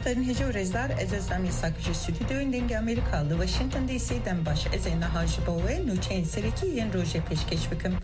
دارین هجا و رزدار از اسلامی ساکش استودیو دنگ امریکا ل واشنگتن دی سی دم باش از این نهاج باوه نوچین سریکی ین روژه پیشکش بکم.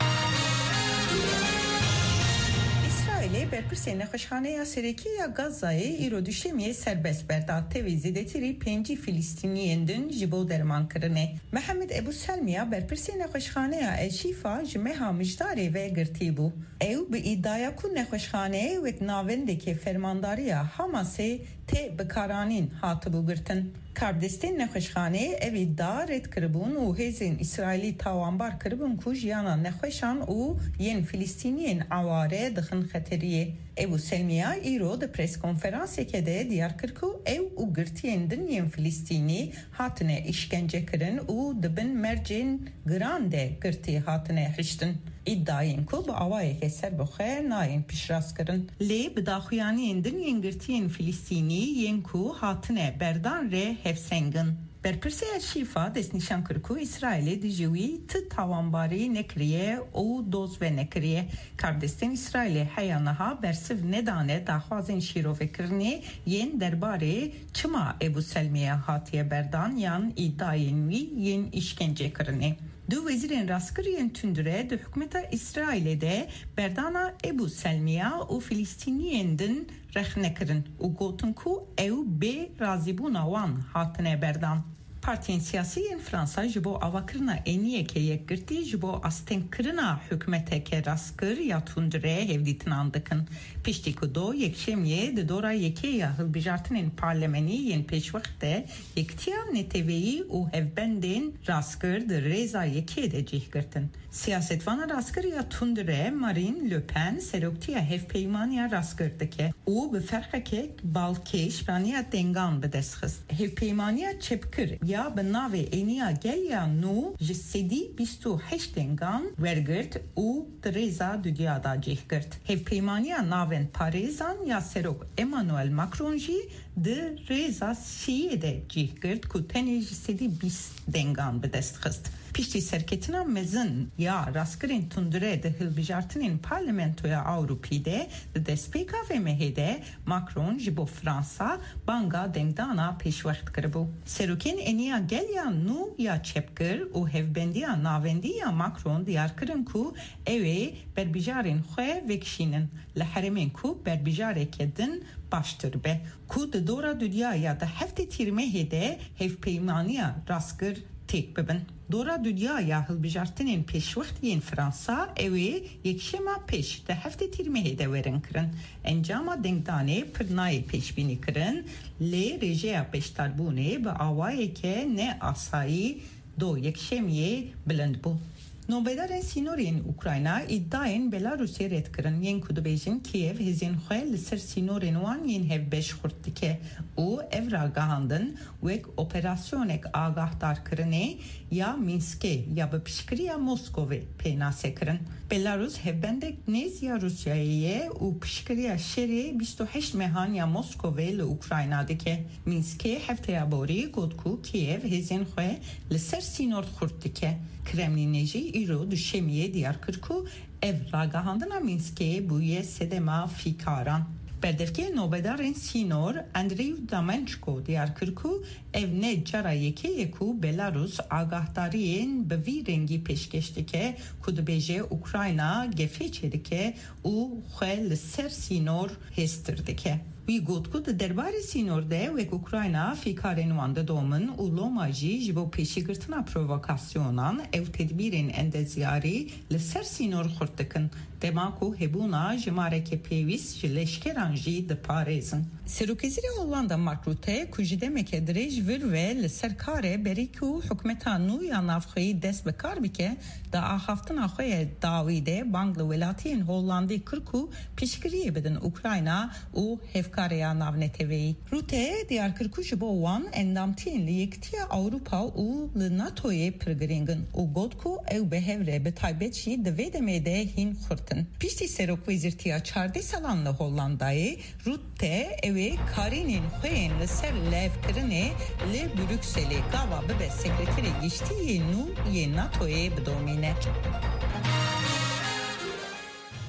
اسرائیل برپرسی نخوشخانه یا سریکی یا غزه ایرو düşemiye serbest berdatte ve zedetiri penci Filistiniyendin jibo derman kırını. Mehmet Ebu Selmiya berpirsi nexweşxane ya El Şifa jmeha mijdari ve girti bu. Ew bi iddia ku nexweşxane ve navendeki fermandariya Hamas'e te bikaranin hatibu girtin. Kardestin nexweşxane ev iddia red kıribun u hezin İsraili tawanbar kıribun ku jiyana nexweşan u yen Filistiniyen aware dixin xeteriye. Ebu Selmiya îro di preskonferanseke de diyar kir ku ew û girtiyên din yên Filistînî hatine îşkence kirin û dibin mercên giran de girtî hatine hiştin. İddiayên ku bi awayeke serbixwe nayên pişrast kirin. Lê bi daxuyaniyên din yên girtiyên Filistînî yên ku hatine berdan re hevsengin. Berpirse El Şifa desnişan kırku İsrail'e dijîwî ti tawanbarî nekiriye û doz ve nekiriye. Kardestin İsrail'e heyanaha bersiv nedane daxwazên şîrovekirinê yên derbarê çima Ebu Selmiya hatiye berdan yan îddiayên wî yên îşkence kirinê. Du vezirên rastkiriyên tundire di hükümeta İsrail'e de berdana Ebu Selmiya û Filistîniyên din rexnekirin û gotin ku ew bê razîbûna wan hatine berdan. Partiyên siyasî yên Fransa ji bo avakirina eniyeke yekgirtî ji bo astênkirina hükümeteke rastkir ya tundire hevdîtinan dikin. Piştî ku do yekşemiyê di dora yekê ya hilbijartinên parlemenî yên pêşwex de yektiya neteweyî û hevbendên rastkir di rêza yekê de cih girtin. Siyasetvana rastkir ya tundire Marine Le Pen seroktiya hevpeymaniya rastkir dike û bi ferqeke balkêş raniya dengan bi dest xist. Hevpeymaniya çepkir ya bi navê êniya geliya nû ji sedî bîst û heşt dengan wergirt û di rêza dudiya da cih girt. Hevpeymaniya navên parêzan ya serok Emmanuel Macron jî di rêza siyê de cih girt ku tenê ji sedî bîst dengan bi dest xist. Piştî serketina mezin ya rastkirên tundire di hilbijartinên parlamentoya Awropî de di destpêka VMH'de Macron ji bo Fransa banga dengdana pêşwext kiribû. Serokên eniya geliya nû ya çepkir û hevbendiya navendî ya Macron diyar kirin ku ew ê berbijarên xwe vekişînin li herêmên ku berbijareke din baştir be ku di dora dunya ya di heftê tîrmehê de hevpeymaniya rastkir têk bibin. Dora dünya ya hilbijartinên pêşwext yên Fransa ew ê yekşema pêş di heftê tîrmehê de werin kirin. Encama dengdanê pir nayê pêşbînî kirin lê rêjeya pêşdarbûnê bi awayeke ne asayî do yekşemiyê bilind bû. Navbêdarên sînorên Ukrayna îddiayên Belarusê red kirin yên ku dibêjin Kiev hêzên xwe li ser sînorên wan yên hevbeş xurt dike û ev ragihandin wek operasyonek agahddarkirinê ya Minskê ya bi piştgiriya Moskowê pênasê kirin. Belarus hevbendek nêz ya Rusyayê ye û piştgiriya şerê 28 mehan ya Moskowê li Ukrayna dike. Minskê hefteya borî got ku Kiev hêzên xwe li ser sînor xurt dike. Kremlinê jî îro düşemiye diyar kir ku ev ragihandina Minskê bûye sedema fîkaran. Berdevkê navbêdarên sînor Andrey Damenchko diyar kir ku ev ne cara yekê ye ku Belarus agahddariyên bi vî rengî pêşkêş dike ku dibêje Ukrayna gefê çêdike û xwe li ser sînor hêstir dike. Wî got ku di derbarê sînor de wek Ukrayna fîkarên wan didomin û Loma jî ji bo pêşîgirtina provokasyonan ew tedbîrên endezyarî li ser sînor xurt dikin. Dema ku hebûna ji mareke pêwîst ji leşkeran jî diparêzin. Serokvezîrê Hollanda Mark Rutte ku ji demeke dirêj vir ve li ser karê berî ku hikûmeta nû ya navxweyî dest bi kar bike da axaftina xwe ye dawî de bang li welatiyên Hollandî kir ku piştgiriyê bidin Ukrayna û hevkareya navneteweyî. Rutte diyar kir ku ji bo wan endamtiyên li yektiya Awropa û li NATOyê pir giringin û got ku ew bi hev re bi taybet jî di vê demê de hîn xurtin. Piştî serokvezîrtiya çardeh salan li Hollandayê Rutte ew ê karînên xwe yên li ser levkirinê li Brükselê gava bibe sekreterê giştiyê nû yên NATOyê bidomîne.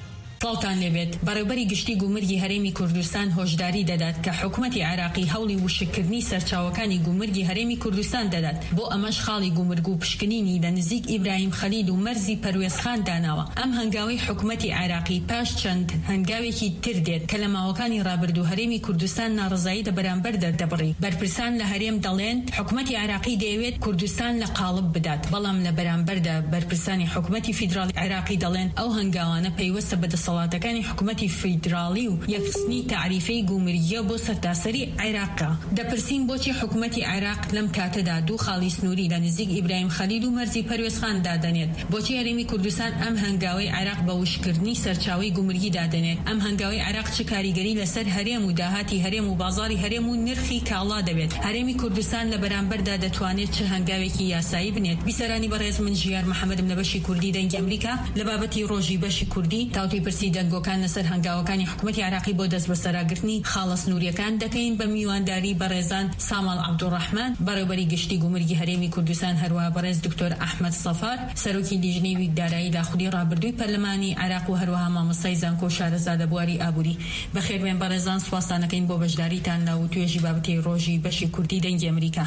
گڵتان لێبێت بەڕێوەبەری گشتی گومرگی هەرێمی کوردستان هۆشداری دەدات کە حکوومەتی عێراقی هەوڵی وشکردنی سەرچاوەکانی گومرگی هەرێمی کوردستان دەدات بۆ ئەمەش خاڵی گومرگ و پشکنینی لە نزیک ئیبراهیم خەلیل و مەرزی پەروێزخان داناوە. ئەم هەنگاوی حکوومەتی عێراقی پاش چەند هەنگاوێکی تر دێت کە لە ماوەکانی ڕابردوو هەرێمی کوردستان ناڕزایی لە بەرامبەر دەردەبڕی. بەرپرسان لە هەرێم دەڵێن حکوومەتی عێراقی دەیەوێت کوردستان لە قاڵب بدات، بەڵام لە بەرامبەردا بەرپرسانی حکوومەتی فیدراڵی عێراقی دەڵێن ئەو هەنگاوانە پەیوەستە بە دەسەڵاتەکانی حکوومەتی فیدراڵی و یەکخستنی تعریفەی گومرگیە بۆ سەرتاسەری عێراقا. دەپرسین بۆچی حکوومەتی عێراق لەم کاتەدا دوو خاڵی سنووری لە نزیک ئیبراهیم خەلیل و مەرزی پەروێزخان دادەنێت. بۆچی هەرێمی کوردستان ئەم هەنگاوی عێراق بە وشکردنی سەرچاوی گومرگی دادەنێت؟ ئەم هەنگاوی عێراق چ کاریگەری لەسەر هەرێم و داهاتی هەرێم و بازاری هەرێم و نرخی کاڵا دەبێت؟ هەرێمی کوردستان لە بەرامبەردا دەتوانێت چه هەنگاوێکی یاسایی بنێت؟ بیسەرانی بەڕێز من ژیار محەممەدم لە بەشی کوردی دەنگی ئەمریکا لە بابەتی ڕۆژی بەشی کوردی تاوتی پرسی دەنگۆکان لەسەر هەنگاوەکانی حکوومەتی عێراقی بۆ دەست بەسەراگرتنی خاڵە سنووریەکان دەکەین بە میوانداری بەڕێزان سامال عەبدوڕەحمان بەڕێوەبەری گشتی گومرگی هەرێمی کوردستان، هەروەها بەڕێز دکتۆر ئەحمەد سەفار سەرۆکی لیژنەی دارایی داخولی ڕابردووی پەرلەمانی عێراق و هەروەها مامۆستای زانکۆ شارەزادە بواری ئابووری. بەخێربێن بەڕێزان، سوپاسانەکەین بۆ بەشداریتان لە و توێژی بابەتی ڕۆژی بەشی کوردی دەنگی ئەمریکا.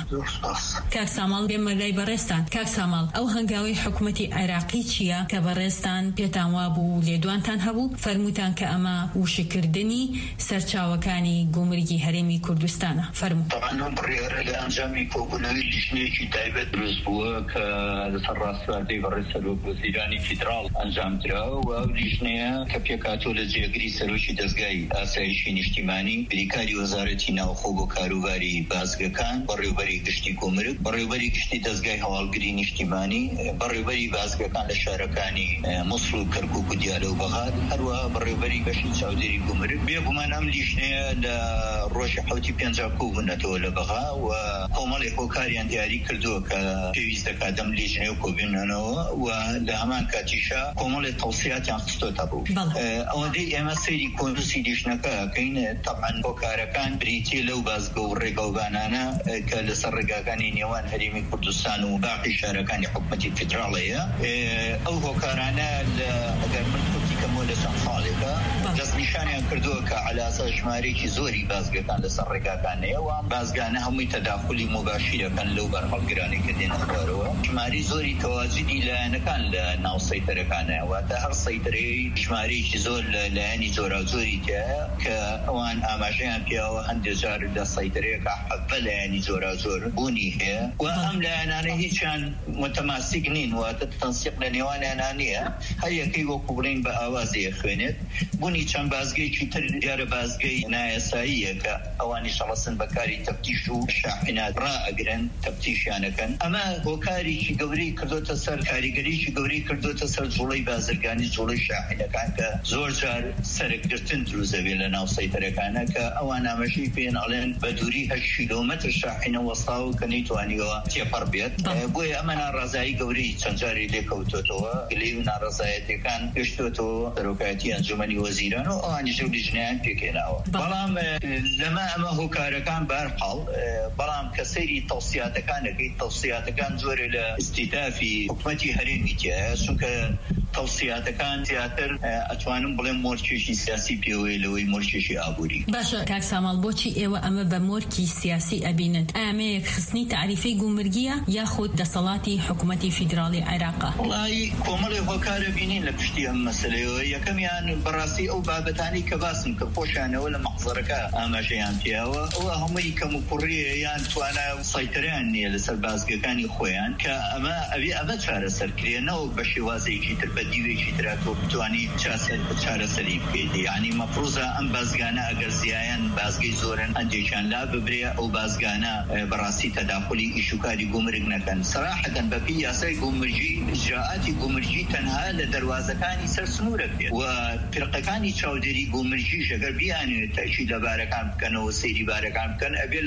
کاک سامال بێمە لای بەڕێستان. کاک سامال، ئەو هەنگاوی حکوومەتی عێراقی چییە کە بەڕێستان پێتان وابوو لێدوانتان هەبوو فەرمووتان کە ئەمە وشکردنی سەرچاوەکانی گومرگی هەرێمی کوردستانە؟ فەرموو. طبعا بڕیارە لە ئەنجامی کۆبوونەوەی لیژنەیەکی تایبەت دروست بووە کە لەسەر ڕاستەوەردەی بەڕێز سەرۆک وەزیرانی فیدراڵ ئەنجامدراوە و ئەو لیژنەیە کە پێکهاتوو لە جێگری سەرۆکی دەستگای ئاسایشی نیشتیمانی، بریکاری وەزارەتی ناوخۆ بۆ کاروباری بازگەکان، بەڕێوەبەری گشتی گومرگ، بەڕێوەبەری گشتی دەستگای هەواڵگری نیشتیمانی، بەڕێوەبەری بازگەکان لە شارەکانی موسڵ و کەرکووک و دیالە و بەغاد، هەروەها بەڕێوەبەری بەشی چاودێری گومرگ. بێگومان ئەم لیژنەیە لە ڕۆژی 7 کۆبوونەتەوە لە بەغا و کۆمەڵی هۆکاریان دیاری کردووە کە پێویست دەکات ئەم لیژنەیە کۆبوونەوە و لە هەمان کاتیشا کۆمەڵی تەوسیاتیان خستۆتە بوو. ئەوەندەی ئێمە سەیری کۆنووسی لیژنەکە ئەکەین. طبعا هۆکارەکان بریتیە لەو بازگە و ڕێگەوبانانە کە لەسەر ڕێگاکانی نێوان هەرێمی کوردستان و باقی شارەکانی حکوومەتی فیدراڵەیە. ئەو هۆکارانە ئەگەر من کوتی کەمەوە لە چەند ساڵێکە دەستنیشانیان کردووە کە عەلاسە ژمارەیەکی زۆری بازگەکان لەسەر ڕێگاکانەیە و بازگانە هەمووی تەداخلی مباشیرەکەن لەو بەرهەڵگرانی کە دێنە خوارەوە. ژماری زۆری تەواجدی لایەنەکان لە ناو سەیتەرەکانە واتە هەر سەیتەرەی ژمارەیەکی زۆر لە لایەنی زۆراوزۆری تایە کە ئەوان ئاماژەیان پیاوە هەندێک جار لە سەیتەرەیەکە حەبە لایەنی زۆراوزۆر بوونی هەیە و ئەم لایەنانە هیچیان متەماسیک نین، واتە تەنسیق لە نێوانیانە نییە. هەر یەکەی وەکو بڵین بە ئاوازی خوێنێت. بوونی چەند بازگەیەکی تر دیارە بازگەی نایەساییە کە ئەوانی شەڵەسن بەکاری تەفتیش و شاحنات ڕائەگرن تەفتیشیانەکەن. ئەمە هۆکارێکی گەورەی کردوتە سەر، کاریگەریی گەورەی کردوتە سەر جوڵەی بازرگانی، جوڵەی شاحنەکان کە زۆر جار سەرکگرتن دروزەوێ لە ناو سەیتەرەکانە کە ئەوان ئاماژەی پێیان ئەڵێن بە دووری 8 کیلۆمەتر شاحنە وەستاوە کە نەیتوانیەوە تێپەڕ بێت. بۆیە ئەمە ناڕازایی گەورەی چەند جاری لێکەوتوتەوە، گلەی و ناڕازایەتەکان گەشتوتەوە سەرۆکایەتی ئەنجومەنی وەزیران و ئەوانیش ئەو لیژنەیان پێکێناوە. بەڵام لەمە ئەمە هۆکارەکان بەرحاڵ، بەڵام کە سەیری تەوسیاتەکانەکەی تەوسیاتەکان زۆرە لە ئیستیدافی حکوومەتی هەرێمی تایە، چونکە تەوسیاتەکان زیاتر ئەتوانم بڵێم مۆرچێکی سیاسی پێوەیە لەوەی مۆرچێکی ئابووری. باشە کاک سامال، بۆچی ئێوە ئەمە بە مۆرکی سیاسی ئەبینن؟ ئەمە یەکخستنی تعریفەی گومرگیە یاخود دەسەڵاتی حکوومەتی فیدراڵی عێراقە؟ وڵی کۆمەڵی هۆکارە بینین لە پشتی ئەم مەسەلەیەوە. یەکەمیان بەڕاستی ئەو بابەتانی کە باسم کە خۆشانەوە لە مەحزەرەکە ئاماژەیان پیاوە، ئەوە هەمووی کەم و کوڕیە یان توانە سەیتەریان نییە لەسەر بازگەکانی خۆیان کە ئەمە چارەسەرکرێنەوە بە شێوازێکی تر بە دیوێکی تراتۆ بتوانی چارەسەری بکەیت. یعنی مەفروضە ئەم بازگانە ئەگەر زیایان بازگەی زۆرن هەندێکیان لا ببرێ، ئەو بازگانە بەڕاستی تەداخلی ئیشوکاری گومرگ نەکەن. سەراحەتەن بەپی یاسای گومرگی ئیجراءاتی گومرگی تەنها لە دەواازەکانی سەر سنوورە بێت و فرقەکانی چاودێری گومرگیش ئەگەر بیانێت تەشی لە بارەکان بکەنەوە سەیری بارەکان بکەن ئەبێ لە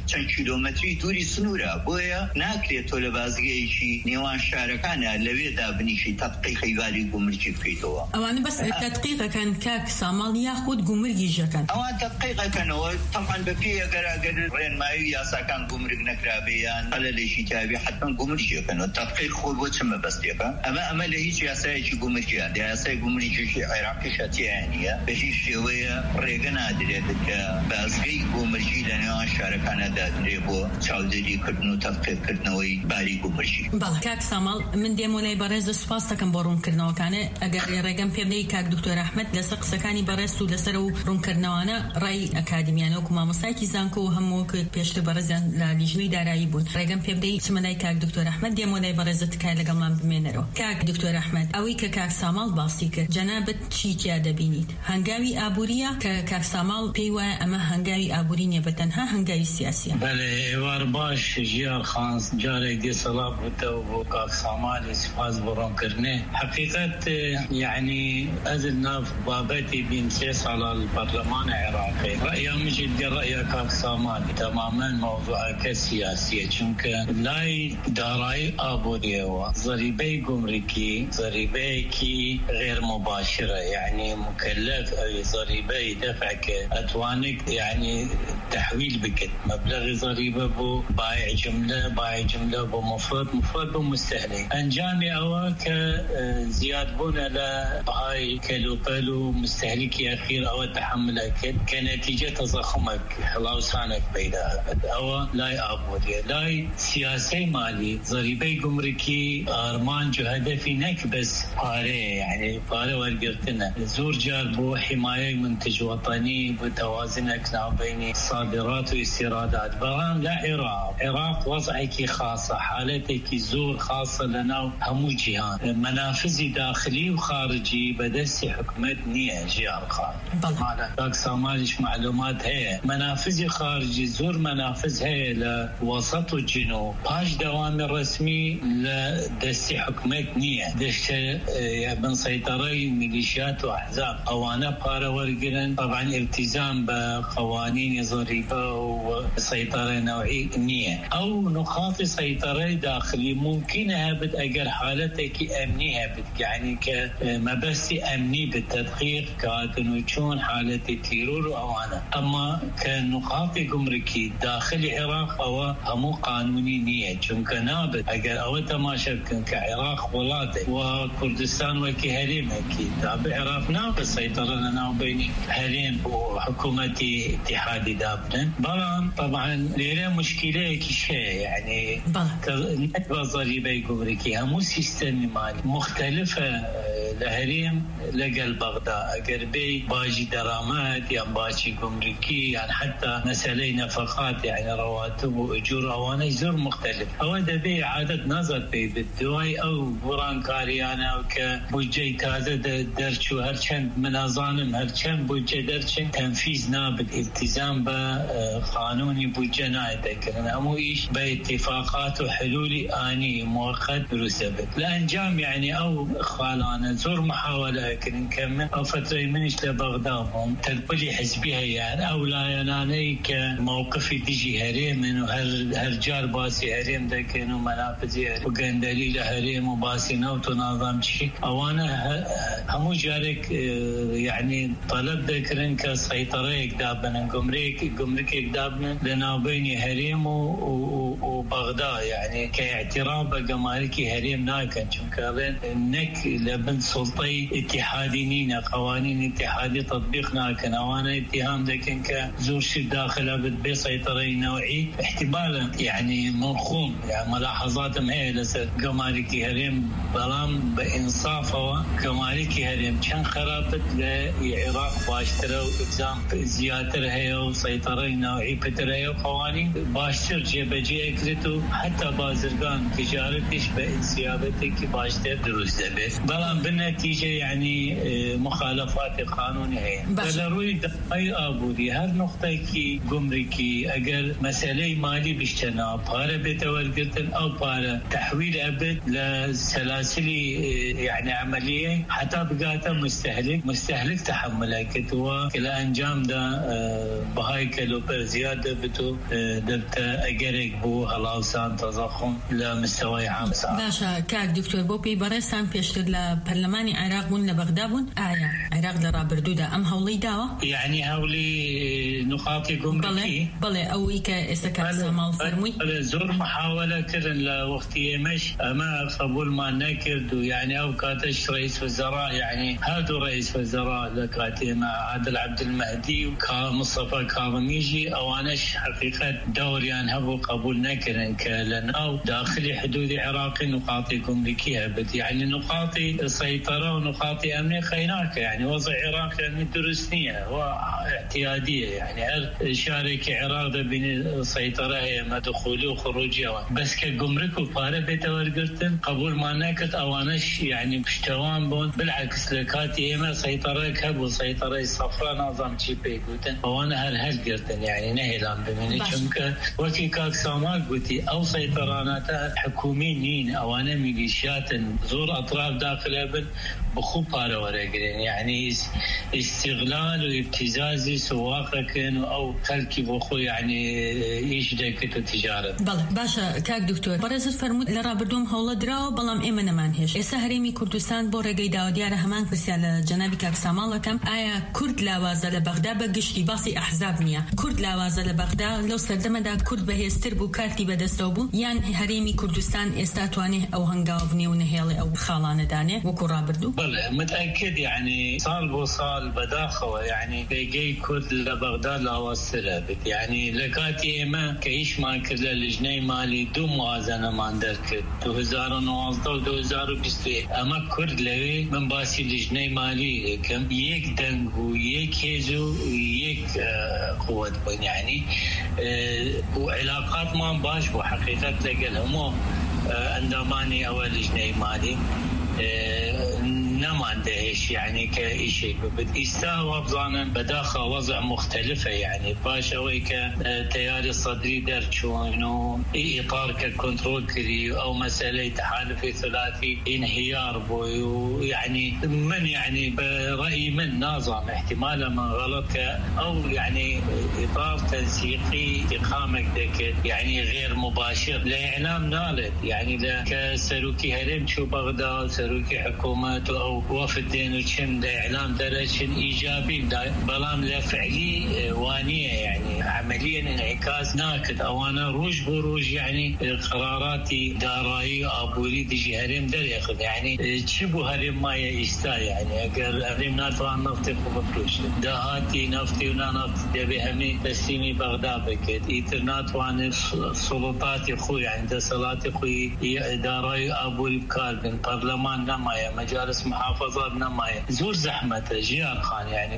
چەند کیلۆمەتری دووری سنوورە بۆیە ناکرێت تۆ لە بازگەیەکی نێوان شارەکانە لەوێدا بنیشی تەدقیقی باری گومرگی بکەیتەوە. ئەوانە بەس تەدقیقەکەن کاک ساماڵ یاخود گومرگیشەکەن ئەوان تەدقیقەکەنەوە تەمان بەپێ ئەگەر ڕێنمایی یاساکان گومرگ نەکرابێیان خەلەلێکی تاوی حتما گومرگیەکەنەوە. تەدقیق خۆ بۆ چ مەبەستێکە؟ ئەمە لە هیچ یاسایەکی گومرگیان یاسای گومرگیشی عێراقیش هەتیانە بە هیچ شێوەیە ڕێگە نادرێت کە بازگەی گومرگی لە نێوان شارەکانەدا درێ بۆ چاودێریکردن و تەدقیقکردنەوەی باری گومرگی. بەڵێ کاک ساماڵ من دێمۆلای بەڕێز سوپاس دەکەم بۆ ڕوونکردنەوەکانە. ئەگەر ڕێگەم پێ بدەی کاک دکتۆر ئەحمەد لەسەر قسەکانی بەڕێز و لەسەر و ڕوونکردنەوەانە ڕای ئەکادمیانە وەکو مامۆستایەکی زانکۆ و هەموو پێشتر بەڕێزیان لە لیژنەی دارایی بوون. ڕێگەم پێ بدەی چمەلای کاک دکتۆر ئەحمەد دێمۆلای بەڕێزت تکای لەگەڵمان بمێنەرەوە. کاک دکتۆر ئەحمەد ئەوەی کە کاک ساماڵ باسی کرد جەنابەت چی تیا دەبینیت؟ هەنگاوی ئابووریە کە کاک ساماڵ پێی وایە ئەمە هەنگاوی ئابووری نیە بەتەنها هەنگاوی سیاسیە؟ بەڵێ ئێوار باش ژیار خان جارێک دی سەڵاب بووتەوە بۆ کاک ساماڵی سپاس بۆ ڕوونکردنێ. حقیقەت یعنی ئەزل ناف بابەتی بین سێ ساڵە البەرلەمانە عێراقی ڕەیا مژید دی ڕەیا کاک ساماڵی تەمامەن مۆضوعەکە سیاسیە چونکە لای دارایی ئابووریەوە زەریبەی گومرکی زەریبەیەکی غێر مباشرە یعنی مکلف ئەوی زەریبەی دەفعکە ئەتوانێت یعنی تحویل بکەیت مەبلەغی زەریبە بۆ بایع جملە بۆ مفرد بۆ مستهلک. ئەنجامی ئەوە کە زیادبوونە لە بەهای کەلوپەل و مستهلکی ئەخیر ئەوە تحملە کرد کە نەتیجە تەزەخمێک هەڵاوسانێک پەیدا ئەوە لای ئابووریە. لای سیاسەی مالی زەریبەی گومرکی ئارمانج و هەدەفی نەک بەس پارەیە یعنی پارە وەرگرتنە زۆر جار بۆ حیمایەی منتج وەطەنی بۆ تەوازنێک ناوبەینی صادرات و ئیسیرادات. بەڵام لە عێراق وەزعێکی خاصە حالەتێکی زۆر خاصە لەناو هەموو جیهان منافذی داخلی و خارجی بەدەستی حکومەت نییە. ژیان خان کاک سامالیش معلومات هەیە منافذی خارجی زۆر منافذ هەیە لە وەسەط و جنوب پاش دەوامی ڕسمی لە دەستی حکومەت نییە دەشتە بن سەیطەڕەی میلیشیات و ئەحزاب ئەوانە پارە وەرگرن طبعا التزام بە قوانینی زەریبە و سەیطەڕەی نەوعی نییە. ئەو نقاطی سەیطەڕەی داخلی ممکنە هەبێت ئەگەر حالەتێکی ئەمنی هەبێت یعنی کە مەبەستی ئەمنی بتەدقیق کاتن و چۆن حالەتی تیرۆر و ئەوانە. ئەمما کە نقاطی گومرکی داخلی عێراق ئەوە هەموو قانونی نییە چونکە نابێت ئەگەر ئەوە تەماشا بکەن کە عێراق وڵاتێ و کوردستان وەکی هەرێمێکی تابع عێراق نابێت سەیطەڕە لەناوبەینی هەرێم و حکوومەتی اتحادی دابنن. بەڵام طبعا لێرە مشکلەیەکیش هەیە یعنی نەک بە زەریبەی گومرکی هەموو سیستەمی مالی مختلفە لە هەرێم لەگەل بەغدا ئەگەر بێ باجی دەرامەت یان باجی گومرکی یان حتا مەسەلەی نەفەقات یعنی ڕەواتب و ئوجور ئەوانەی زۆر مختلف ئەوە دەبێ عادەت نەزر پێی بێت دوای ئەو گۆڕانکاریانە کە بودجەی تازە دەرچوو هەرچەند منازانم هەرچەند بودجە دەرچن تەنفیز نابێت التزام بە قانونی بودجە نایدەکردن هەموو ئیش بە اتفاقات و حلولی ئانی موقت دروستە بێت. لە ئەنجام یعنی ئەو خاڵانە زۆر محاولەکردن کە من ئەو فترەی منیش لە بەغدا بووم تەلپەلی حزبی هەیە ئەو لایەنانەی کە مووقفی دژی هەرێمن و هەر جار باسی هەرێم دەکەن و مەنافذی و گەندەلی لە هەرێم و باسی نەوت و نازام چی ئەوانە هەموو جارێک یعنی طلب دەکردن کە سەیطەڕەیەک دابنن گومرکێک دابنن لە ناوبەینی هەرێم و بەغدا یعنی کە اعتراف بە گەمارکی هەرێم ناکەن چونکە نەک لە بن سڵتەی اتحادی نینە قوانین اتحادی تطبیق ناکەن ئەوانە اتهام دەکەن کە زۆر شت داخلە بێت بێ سەیطەڕەی نەوعی احتمالا یعنی منخوم یعنی ملاحظاتم هەیە لەسەر گەمارکی هەرێم بەڵام بە ئینسافەوە گەمارکی هەرێم چەند خراپت لە عێراق باشترە و ئەگزام زیاتر هەیە و سەیطەڕەی نەوعی پتر هەیە و قوانین باشتر جێبەجێ کرد بيتو حتى بازرقان تجارتش بانسيابتك باشتر دروس دبت بلان بالنتيجة يعني مخالفات قانونية فلروي أي أبودي هل نقطة كي جمركي أجر مسألة مالي بيشتنا بارا بتورقتن أو بارا تحويل أبد لسلاسل يعني عملية حتى بقاته مستهلك تحملها كتوا كلا أنجام دا بهاي كيلو زيادة بتو دبتا أجرك بو هلاوسان تضخم لمستوى عام صعب. باشا كاك دكتور بوبي برسان بيشتر لبرلماني عراق بون لبغداد آية عراق لرابردودا أم هولي داوا؟ يعني هولي نقاطي جمركي بلى أو إيكا إسكا سامال فرمي زور محاولة كرن لوقتي مش أما قبول ما نكردو يعني أو كاتش رئيس وزراء يعني هادو رئيس وزراء لكاتي مع عادل عبد المهدي ومصطفى كاظميجي أو أناش حقيقة دوري يعني هبو قبول نكرن كلناو داخلي حدود عراقي نقاطي جمركية بس يعني نقاطي سيطرة ونقاطي أمنية خيناك يعني وضع عراق يعني درسنية واعتيادية يعني هل شارك عراق بين السيطرة هي ما دخوله وخروجه بس كجمرك وفاره بتورقتن قبول ما نكت أوانش يعني بشتوان بون بالعكس لكاتي إما سيطرة كب وسيطرة صفراء نظام شيء بيقولن وأنا هل قرتن يعني نهلان بمني شمك وكي كاك سامال قلتي أو سيطرانات حكوميين أو أنا ميليشيات زور أطراف داخل أبن بخوب بارا ورقلين يعني استغلال وابتزاز سواقك أو خلكي بخو يعني إيش دكتو تجارة. بله باشا كاك دكتور برز فرمود لرابردوم هولا دراو بلام إيمنا منهش إسهريمي كردستان بورا قيدا وديار همان قسي على جنابي كاك سامالا كم آيا كرد لاوازة لبغداد بقشتي باصي أحزاب نيا كرد لاوازة لبغداد لو سردما دا كرد بهيستر بو كارتي بدستوبو يعني هريمي كردستان استاتوانه أو هنقاوفني ونهيالي أو خالانه دانه وكو رابردو بله متأكد يعني صال بو صال بداخوة يعني بيجي كرد لبغداد لاوازة يعني لكاتي إما كيش ما كرد لجنة مالي دو موازنة ما ندرك 2019 و 2020 اما كرد لوي من باسي لجنة مالي كم يك دنگ و يك هزو و يك قوة بين يعني وعلاقات ما باش وحقيقة لقلهم انداماني اول لجنة مالي نما عندهش يعني كشيء بتستوى بظانا بداخل وضع مختلفة يعني باشوي كتيار الصدري درشونه إطار ككنترول كري أو مسألة تحالف ثلاثي انهيار بو يعني من يعني برأي من نظام احتمال ما غلط أو يعني إطار تنسيقي إقامة ذكر يعني غير مباشر لإعلام نالت يعني كسلوكي هرم شو بغداد سلوكي حكومات أو وفدين وشم لإعلام درجة إيجابي بلام لفعلي وانية يعني عمليا انعكاس ناكد أو أنا روج بروج يعني قراراتي دارائي أبوري دي هرم در ياخذ يعني تشبو هرم ما يستا يعني أجر هرم ناتوان نفتي خبطوش دهاتي نفتي ونا نفتي بهمي تسليمي بغداد بكت إيترنات وان السلطات خوي عند صلاتي خوي دارائي أبوري بكاربن برلمان نمايا مجالس محافظات نمايا زور زحمة جيان خان يعني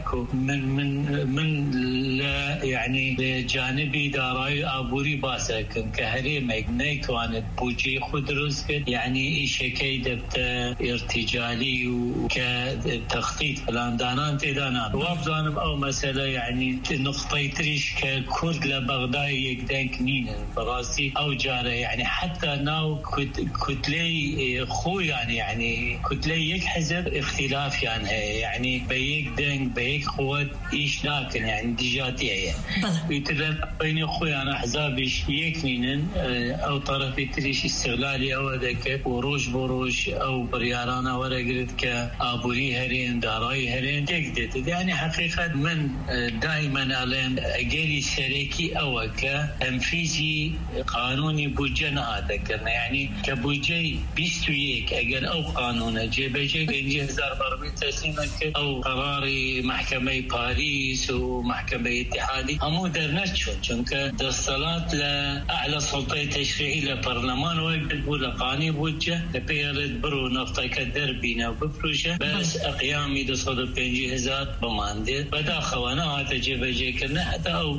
من يعني جانبي دارائي أبوري باسكن كهريمة نيكوانت بوجي خدروس يعني إشكي دبت ارتجالي وكتخطيط فلان دانان تدانان وابزانم أو مسألة يعني نقطة تريش ككرد لبغداد يقدنك نين براسي أو جارة يعني حتى ناو كتلي خو يعني كتلي يك حزب اختلاف يعني بيك دنك بيك قوة إيش لكن يعني ديجاتية يتلن بين أخوي أنا أحزابش يكنين أو طرفي تريش استغلالي أو ذاك وروج بروج أو بريارانا ورقلت كأبوري هرين داراي هرين تكدت يعني حقيقة من دائما ألين أجري شريكي أو كتنفيذي قانوني بوجنا ذكرنا يعني كبوجي بيستويك أجر أو قانون جيبجي بينجي هزار بربي تسليمك أو قراري محكمة باريس ومحكمة اتحادي همو درنشون چونك دستالات لأعلى سلطة تشريعي لبرلمان ويبدو لقاني بوجه لبيرد برو نفطيك الدربينا وببروشة بس أقيامي 250,000 بمانده بدا خوانات جيبجي كرنا حتى أو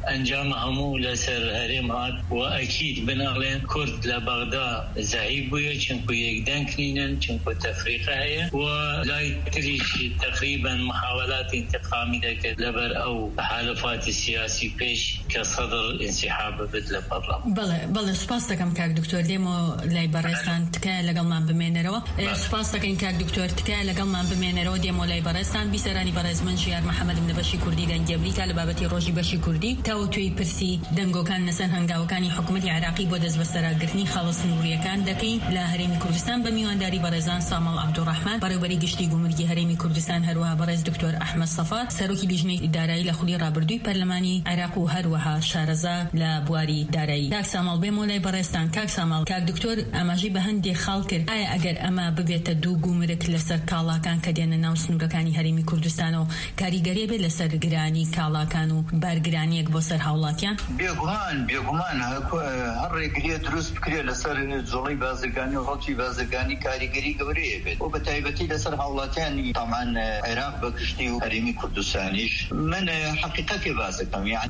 انجام همو لسر هرم هات واكيد بناغلين كرد لبغداد زعيب بويا چنكو يقدان كنينن چنكو تفريقه هي ولا يتريش تقريبا محاولات انتقامية لبر او تحالفات السياسي بيش كصدر انسحاب بدل البرلمان. بله سپاس دکم کاک دکتور دیمو لای برستان تکای لگل من بمینرو سپاس دکم کاک دکتور تکای لگل من بمینرو دیمو لای برستان بیسرانی برز من شیار محمد بن بشی کردی دنگ امریکا لبابتی روجی بشی کردی تا توی پرسی دنگو کان نسن هنگاو کانی حکومت عراقی بود از بسراگرتنی خالص نوریه کان دکی لا هرمی کردستان بمیوانداری برزان سامال عبدالرحمن برای گشتی گمرگی هرمی کردستان هروها برز دکتور احمد صفات سروکی بیجنی ادارایی لخولی رابردوی پارلمانی عراق و هروها شارزا لبواری دارایی کاک سامال بمولای برستان کاک سامال کاک دکتور اماجی به هندی خالق کرد آیا اگر اما ببیت دو گمرک لسر کالاکان کدین ناو سنورکانی هرمی کردستان و کاریگری به لسر گرانی کالاکان و برگرانی یک بسر حولاتیان بیگمان هر رگری درست بکری لسر جولی بازرگانی و غلطی بازرگانی کاریگری گوریه بید و بتایبتی لسر حولاتیان طبعا عراق بکشتی و هرمی کردستانیش من حقیقت بازرگم يعني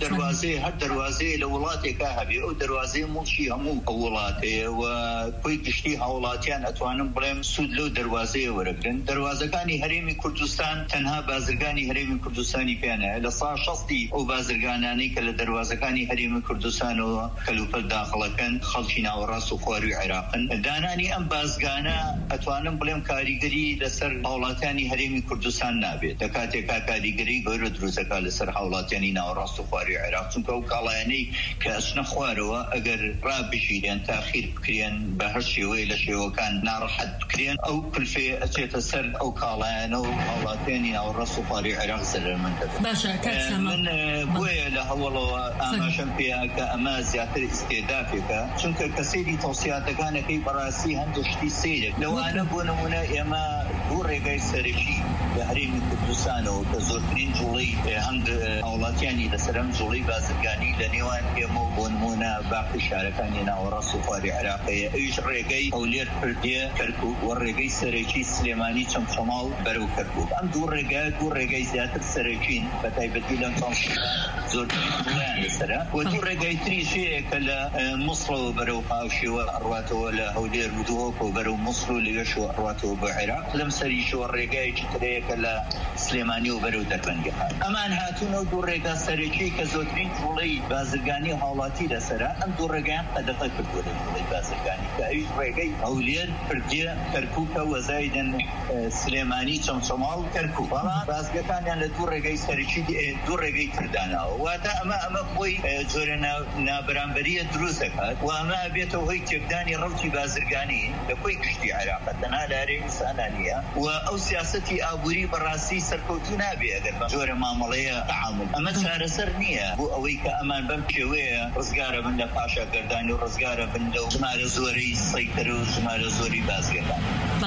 دروازه لولاتي كهبي او دروازه ملشي همو اولاتي وكوي قشتي هولاتيان اتوانم بلم سود لو دروازه ورقن دروازه كاني هريمي كردستان تنها بازرگاني هريمي كردستاني بيانا لصا شصدي او بازرگاناني كل دروازه كاني هريمي كردستان و كلوفل داخلكن خلشينا وراس وخواري عراقن داناني ام بازگانا اتوانم بلم كاريگري لسر هولاتياني هريمي كردستان نابي دكاتي كاريگري غير دروزه لسر هولاتياني نا وراس وخواري عراق چونکو کاڵایانەی کە ئەچنە خوارەوە ئەگەر ڕابژیرێن تاخیر بکرێن بە هەر شێوەیە لە شێوەکان ناڕەحەت بکرێن ئەو کلفێ ئەچێتە سەر ئەو کاڵایانە و هاوڵاتیانی ناوەڕاست و خواری عێراق زەرمەند دەبێت. باشە من بۆیە لە هەوڵەوە ئاماژەم پێیە کە ئەمە زیاتر ئیستێدافێکە چونکە کە سەیری تەوسیاتەکانەکەی بەڕاستی هەندێک شتی سەیرێک لەوانە بۆ نمونە ئێمە دوو ڕێگای سەرەکی لە هەرێمی کوردستانەوە کە زۆرترین جوڵەی هەنگ هاوڵاتیانی لەسەرم جوڵەی بازرگانی لە نێوان ئێمە بۆ نمونە باقی شارەکانی ناوەڕاست و خواری عێراقەیە ئەویش ڕێگەی هەولێر پردیە کەرکووک و ڕێگەی سەرەکی سلێمانی چەمچەماڵ بەرەو کەرکووک ئەم دوو ڕێگای زیاتر سەرەکین بە تایبەتی لەم زۆرترین جوڵەیان لەسەرە و دوو ڕێگای تریش هەیە کە لە موسڵەوە بەرەو هاوشێوە ئەڕواتەوە لە هەولێر و دووهۆکۆ بەرەو موسڵ و لەوێشەوە ئەڕواتەوە بۆ عێراق لەم سەریشەوە ڕێگایەکی ترەیە کە لە سلێمانی و بەرەو دەربەنگەکان ئەمان هاتوونە دوو ڕێگا سەرەکی کە زۆرترین جوڵەی بازرگانی هاوڵاتی لەسەرە ئەم دوو ڕێگەیان قەدەغە کردووە لە جوڵەی بازرگانی کە ئەویش ڕێگەی هەولێر پردیە کەرکووکە وەزایدن سلێمانی چەمچەماڵ کەرکووک بەڵام بازگەکانیان لە دوو ڕێگەی سەرەکی دوو ڕێگەی ترداناوە واتە ئەمە خۆی جۆرە نابرامبەریە دروست دەکات و ئەمە بێتەوە هۆی تێکدانی ڕەوتی بازرگانی لە خۆی گشتی عێراق تەنها لە هەرێمی سانانیە و ئەو سیاسەتی ئابووری بەڕاستی سەرکەوتوو نابێ ئەگەر بە جۆرە مامەڵەیە تعامل ئەمە چارەسەر نییە بۆ ئەوەی کە ئەمان بەم پێوەیە ڕزگارە بن لە پاشاگەردانی و ڕزگارە بن لەو ژمارە زۆرەی سەیتر و ژمارە زۆری بازگەکان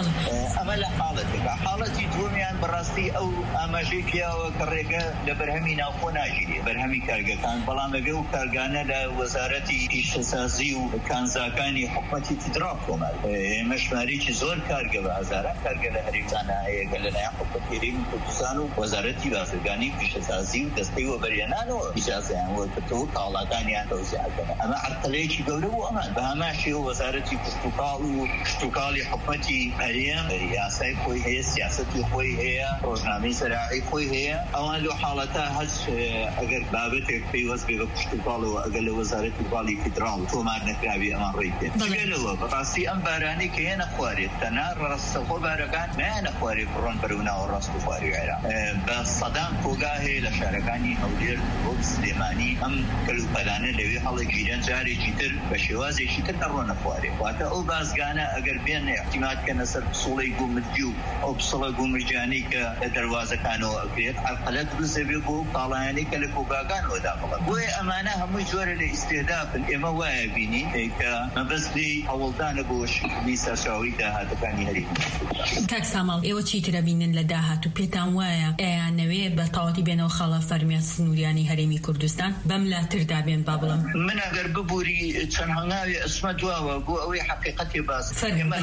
ئەمە لە حاڵەتێکە حاڵەتی دووەمیان بەڕاستی ئەو ئاماژەی پیاوە کە ڕێگە لە بەرهەمی ناوخۆ ناژیرێ بەرهەمی کارگەکان بەڵام ئەگە و کارگانە لە وەزارەتی پیشەسازی و کانزاکانی حکومەتی فیدراڵ کۆمەڵ ئێمە ژمارەیەکی زۆر کارگە بە هەزاران کارگە لە هەرێمزانە هەیە کە لەلایەن حکومەتی هەرێمی کوردستان و وەزارەتی بازرگانی پیشەسازی و دەستەی وەبەرهێنانەوە ئیجازەیان وەرگرتەوە کاڵاکانیان دەوزیاکەن ئەمە عەرقەلەیەکی گەورە بوو ئەمان بە هەمان شێوە وەزارەتی کشتوکاڵ و کشتوکاڵی حکومەتی هەرێم یاسای خۆی هەیە سیاسەتی خۆی هەیە ڕۆژنامەی زەراعی خۆی هەیە ئەوان لەو حاڵەتە هەچ ئەگەر بابەتێک پێیوەست بێ بە کشتوکاڵەوە ئەگەر لە وەزارەتی باڵی فیدراڵ تۆمار نەکراوی ئەمان ڕێی پێ لەوە بەڕاستی ئەم بارانەی کە هێنە خوارێت تەنها ڕاستەخۆ بارەکان نایەنە خوارێ بڕۆن بەرەو ناوەڕاست و خواری عێراق بە سەدان کۆگا هەیە لە شارەکانی هەولێر بۆ سلێمانی ئەم کەلوپەلانە لەوێ هەڵەگیرەن جارێکی تر بە شێوازێکی تر ئەڕۆنە خوارێ واتە ئەو بازگانە ئەگەر بێن احتیمات کەنە سەر پسوڵەی گومرگی و ئەو پسڵە گومرجانەی کە لە دەروازەکانەوە ئەگرێت عەرقەلە دروست دەبێ بۆ کاڵایانەی کە لە کۆگاکانەوە داخڵن بۆیە ئەمانە هەمووی جۆرە لە ئیستێدافن ئێمە وایە بینین کە مەبەستی هەوڵدانە بۆ شکردنی سەرچاوەی داهاتەکانی هەرێمی کاک ساماڵ ئێوە چیترە بینن لە داهاتوو پێتان وایە ئەیانەوێ بە تەواوەتی بێنەوە خەڵە فەرمیە سنووریانی هەرێمی کوردستان بەم لاتردا بێن با بڵم من ئەگەر ببووری چەند هەنگاوی ئەسمە دواوە بۆ ئەوەی حەقیقەتی باس ئێمە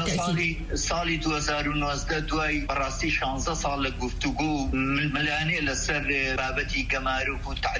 ساڵی 2019 دوای بەڕاستی 16 ساڵ لە گفتوگو ململانێ لەسەر بابەتی گەمارک و تعریف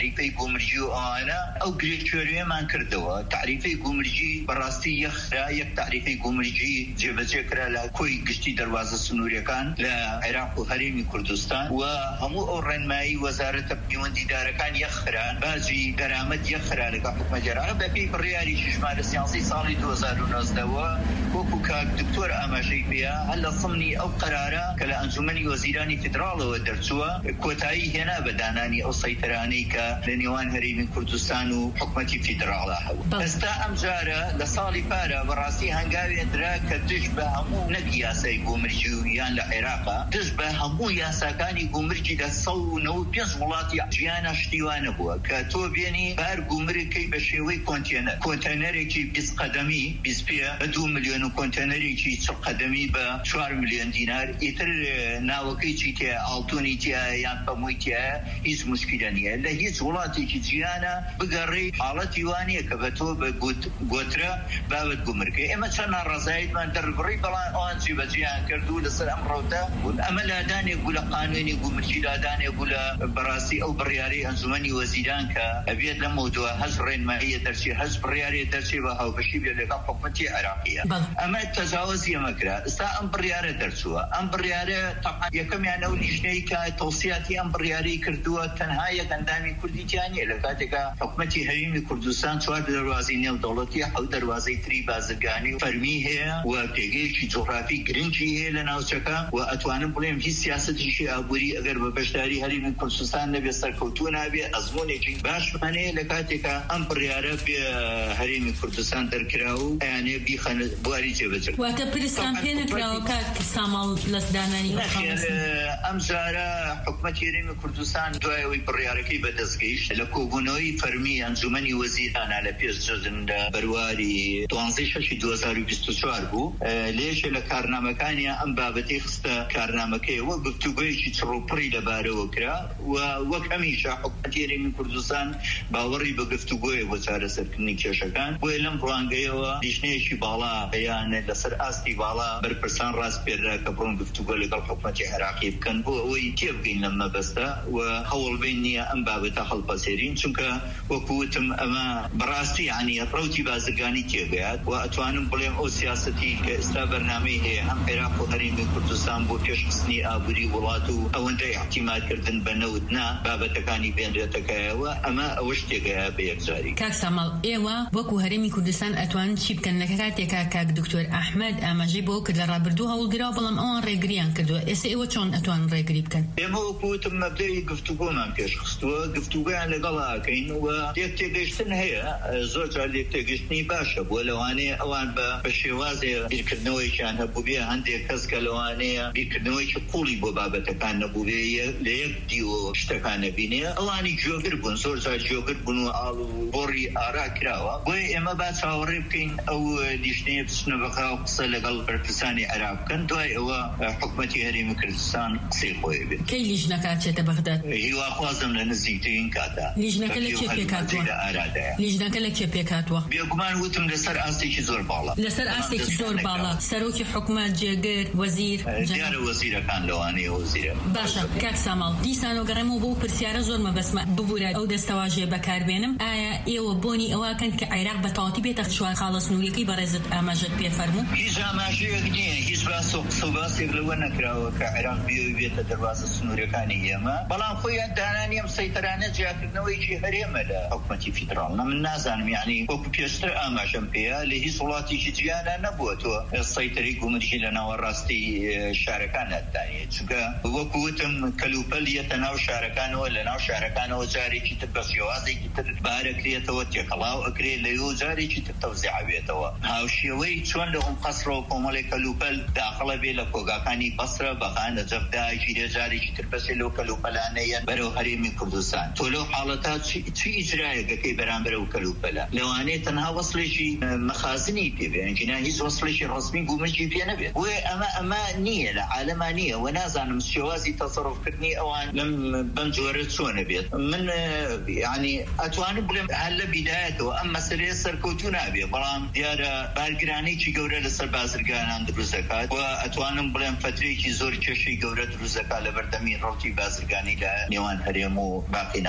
تعریفی گومرجی و آنها او گریچوری من کردوا تعریفی گومرجی براستی یک تعریفی گومرجی جبهه کرا لکوی گشتی دروازه سنوریکان لعراق و هرمی کردستان و همو اورنمایی وزارت پیوندی دارکان یخران بعضی درآمد یخران لگه حکم جرا بپی پریاری شمال سیاسی سالی 2019 و کاک دکتور آماجی بیا هلا صمنی او قراره کلا انجمنی وزیرانی فدرال و درسوا کوتایی هنا بدانانی او سیطرانی که لنیوان هرمی کردستان و حکومتی فدرال هوا استا امجاره لسالی پارا براستی هنگاوی ادراک تشبه همو نگیاسای گومرجیویان لعراق تشبه همو یاساکانی گومرجی دا صو نو بیز ولاتی جیانا شتیوانه بوا که تو بینی بار گومرکی بشیوی کنتینری که 20 قدمی 2 میلیون کنتینری که 4 قدمی با 4 میلیون دینار ایتر ناوکی چی ته آلتونی ته یا پموی ته هیچ مشکلی نیه له هیچ ولاتی که جیانا بگری حالتی وانیه که به تو به گوتره بابت گومرکی اما چند رضایت من در بری بلان آنچه بجیان کردو لسر امروتا امل آدانی گولا قانونی گومرکی آدانی گولا براسی او بریاری انجمنی وزیران که ابيد لموضوع حجر مائية درسي حجر رياري درسي وهو بشيبه لقى حكومتي عراقية اما التجاوز يمكرا استا امبرياري درسوا امبرياري طبعا يكم يعني اولي شنيكا توصياتي امبرياري كردوا تنهاية قندامي كردي تاني لكاتك حكومتي هريمي كردستان سوار دروازي نيل دولتي او دروازي تري بازرگاني فرمي هي وبيجي جغرافي جرينجي هي لناوچكا واتوانم بلهم هي سياستي شي ابوري اگر ببشتاري هريمي كردستان نبي سركوتونا بي ازموني باش معنی لکاتیکا امپریاره بی هرمی کردستان در کراو یعنی بی خان بواری جبهه وقت پرستان پین کراو که سامال لسدانانی خامس امزاره حکومت هرمی کردستان دوای پریاره کی بدزگیش لکوبونوی فرمی انجمنی وزیران على پیش جزند برواری 12/2024 بو لیش لکارنامه کانی ام بابتی خست کارنامه کی و گفتگوی چی تروپری لباره وکرا و کمیشه حکومت هرمی کردستان باوری بگفتگوی وزارت سرکنی کشکان ویلم روانگی و دیشنیشی بالا بیان لسر آستی بالا برپرسان راست بیر کبرون گفتگوی لگل حکومت عراقی بکن وی تیب گین لما بسته و حول بینی ام بابتا خلق سیرین چونکه وکوتم اما براستی یعنی روتی بازرگانی تیبیاد و اتوانم بلیم او سیاستی که استا برنامه هی هم عراق و هرمی کردستان بو پیشخصنی آبوری ولاتو اونده اعتماد کردن بنودنا بابتکانی بین ریتکای و اما اوشتێکە بە یەکجاری کاک ساماڵ ئێوە وەکو هەرێمی کوردستان ئەتوانن چی بکەن لە کاتێکا کاک دکتۆر ئەحمەد ئاماژەی بۆ کرد لە ڕابردوو هەوڵگرا بەڵام ئەوان ڕێگریان کردووە ئێستا ئێوە چۆن ئەتوانن ڕێگری بکەن ئێمە وەکوتم مەبدەی گفتوگۆمان پێشخستووە گفتوگویان لەگەڵاکەین و یەک تێگەیشتن هەیە زۆر جار یەک تێگەشتنی باشە بۆ لەوانەیە ئەوان بە شێوازێ بیرکردنەوەیشیان هەبووبێ هەندێک کەس کە لەوانەیە بیرکردنەوەیکی قوڵی بۆ بابەتەکان نەبووبێ لە یەک دیوە شتەکان نەبینێ ئەوانی جۆگر بوون زۆر جار جۆگر بوون و ئاڵ و بۆڕی ئارا کراوە بۆیە ئێمە با چاوەڕێ بکەین ئەو دیشتەیە بچنە بەخا و قسە لەگەڵ بەرپرسانی عێراق بکەن دوای ئەوە حکومەتی هەرێمی کوردستان قسەی خۆی بێت کەی لیژنەکە چێتە بەغداد هیواخوازم لە نزیکترین کاتا لیژنەکە لە کێ پێکاتوە لیژنەکە لە کێ پێکاتوە بێگومان وتم لەسەر ئاستێکی زۆر باڵا لەسەر ئاستێکی زۆر باڵا سەرۆکی حکومەت جێگر وەزیر دیارە وەزیرەکان لەوانەیە وەزیرە باشە کاک ساماڵ دیسان وەگەڕێمەوە بۆ پرسیارە زۆر مەبەسمە ببوورە ئەو دەستەواژێ بەکاربێنم ئایا ئێوە بۆنی ئەوەکەن کە عێراق بە تەواوەتی بێتە چوار خاڵە سنووریەکەی بەڕێزت ئاماژەت پێفەرموو هیچ ئاماژەیەک نییە هیچ باسێک لەوە نەکراوە کە عێراق بێتە دەروازە سنووریەکانی ئێمە بەڵام خۆیان دانانی ئەم سەیطرانە جیاکردنەوەیکی هەرێمە لە حکومەتی فیدراڵ من نازانم یعنی وەکو پێشتر ئاماژەم پێیە لە هیچ وڵاتێکی جیانە نەبووەتەوە سەیطرەی گومرجی لە ناوەڕاستی شارەکان نەدانێت چونکە وەکو وتم کەلوپەل یەتە ناو شارەکانەوە لە ناو شارەکانەوە جارێکی تر بە شێوازێکی تر بارەکرێتەوە تێکەڵاو ئەکرێ لەوێ جارێکی تر تەوزیعەوێتەوە هاوشێوەی چۆن لە ئەم قەسرەوە کۆمەڵی کەلوپەل داخڵە بێ لە کۆگاکانی بەسرە بەخانە جەفدا ژیرە جارێکی تر بەسێ لەو کەلوپەلانەیە بەرەو هەرێمی کوردستان تۆ لەو حاڵەتا چی ئیجرایەکەکەی بەرامبەر ئەو کەلوپەلە لەوانەیە تەنها وەسڵێکی مەخازنی پێبێ ئەنجینا هیچ وەسڵێکی ڕەسمی گومرجی پێ نەبێت وێ ئەمە نییە لە عالەما نییە و نازانم شێوازی تەسەڕوفکردنی ئەوان لەم بەم جۆرە چۆنە بێت من يعني اتوانم بڵێم هەر لە بیدایەتەوە ئەم مەسەلەیە سەرکەوتوو نابێ بەڵام دیارە بارگرانێکی گەورە لەسەر بازرگانان دروست دەکات و ئەتوانم بڵێم فترێکی زۆر کێشەی گەورە دروست دەکات لە بەردەمی ڕەوتی بازرگانی لە نێوان هەرێم و باقی ناو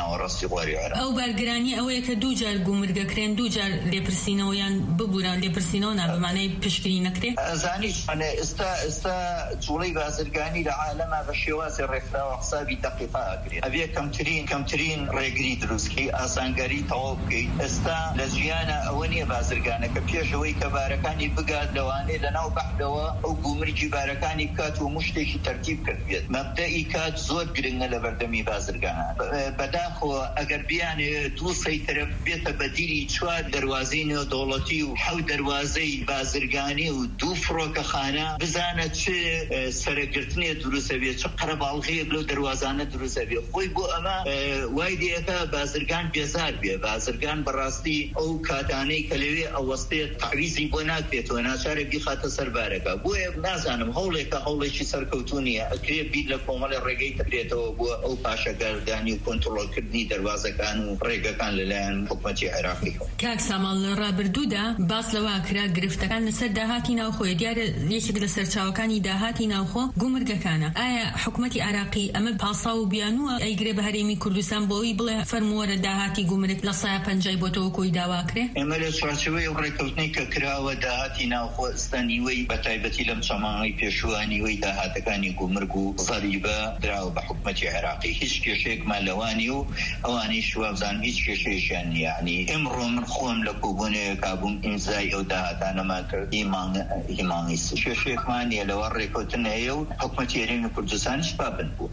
ناوەڕاستی خواری عێراق ئەو بارگرانی ئەوەیە کە دوو جار گومرگەکرێن دوو جار لێپرسینەوەیان ببوورە لێپرسینەوە نابمانەی پشتگیری نەکرێ ئەزانیش ئێستا جوڵەی بازرگانی لە عالەما بە شێوازی ڕێکخراوە حسابی دقیقا ئەکرێت ئەبێ کەمترین ڕێگری دروستکەی ئاسانگاری تەواو بکەیت ئێستا لە ژیانە ئەوە نییە بازرگانە کە پێشەوەی کە بارەکانی بگات لەوانەیە لەناو بەحدەوە ئەو گومرگی بارەکانی بکات و مشتێکی تەرتیب کرد بێت مەبدەئی کات زۆر گرنگە لە بەردەمی بازرگانە بەداخەوە ئەگەر بیانێ دوو سەیترە بێتە بەدیری چوار دەواازەی نێودەوڵەتی و حەوت دەواازەی بازرگانی و دوو فڕۆکەخانە بزانە چ سەرگرتنێ دروستە بێت چ قەرەباڵغەیەک لەو دەواازانە دروستە بێت خۆی بۆ ئەمە وای دێکە بازرگان بێزار بێ بازرگان بەڕاستی ئەو کاتانەی کە لەوێ ئەوەستێت تعویزی بۆ ناکرێتەوە ناچارە بیخاتە سەر بارەکە بۆیە نازانم هەوڵێکە هەوڵێکی سەرکەوتونیە ئەکرێ بیت لە کۆمەڵی ڕێگەی دەکرێتەوە بۆ ئەو پاشەگەردانی و کۆنتڕۆڵکردنی دەواازەکان و ڕێگەکان لەلایەن حکومەتی عێراقی. کاک ساماڵ لە ڕابردوودا باس لەوە کرا گرفتەکان لەسەر داهاتی ناوخۆیە دیارە یەکێک لە سەرچاوەکانی داهاتی ناوخۆ گومرگەکانە ئایا حکومەتی عێراقی ئەمە پاسا و بیانووە ئەیگرێ بە هەرێمی کوردستان بۆی بڵێ فەرمووەرە داهاتی گومرگ لە سایە پەنجای بۆ تەوەکۆی داواکرێ ئێمە لە چوارچەوەی ڕێکەوتنی کە کراوە داهاتی ناوخۆ ئستانیوەی بە تایبەتی لەم چەماڵی پێشوانیوەی داهاتەکانی گومرگ و زەریبە دراوە بە حکومەتی عێراقی هیچ کێشەیەکمان لەوانی و ئەوانی شوابزان هیچ کێشەیەشیان یعنی ئێمڕۆ من خۆم لە کۆبوونەیە کابووم ئیمزای ئەو داهاتانەمان کرد هیمانی کێشەیەکمانیە لەوە ڕێکەوتن هەیە و حکومەتی هەرێمی کوردستانیش پابند بوو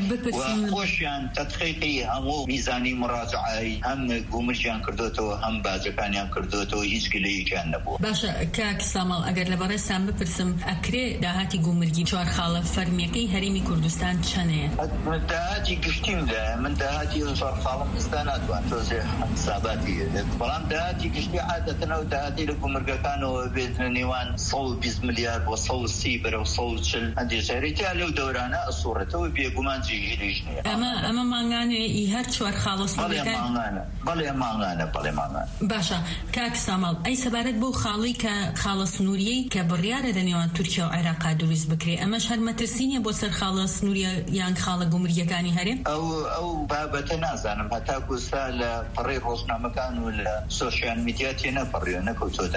خۆشیان تەدقیقی هەموو میزانی مراجعایی هەم گومرجیان کردوتەوە هەم بازرگانیان کردوتەوە هیچ گلەیەکیان نەبوو. باشە کاک ساماڵ ئەگەر لە بەڕێستان بپرسم ئەکرێ داهاتی گومرگی چوار خاڵە فەرمیەکەی هەرێمی کوردستان چەنەیە؟ داهاتی گشتیم لە من داهاتی چوار خاڵم ئێستا ناتوان تۆزێ حساباتی بەڵام داهاتی گشتی عادەتەنەوە داهاتی لە گومرگەکانەوە بێت لە نێوان 120 ملیار بۆ 130 بەرەو 140 ئەندێشارێتیا لەو دەورانە ئەسوورەتەوە بێگومان جێگیریش نییە. ئەمە مانگانێ هەر چوار خاڵە بەڵێ مانگانە باشە کاک ساماڵ ئەی سەبارەت بۆ خاڵی کە خاڵە سنووریەی کە بڕیارە لە نێوان تورکیا و عێراق دروست بکرێ ئەمەش هەر مەترسینیە بۆ سەر خاڵە سنووریە یان خاڵە گومرگیەکانی هەرێم ئەو بابەتە نازانم هەتا کوستا لە پەڕی ڕۆژنامەکان و لە سۆشیال میدیا تێنەپەڕیوە نەکەوتۆتە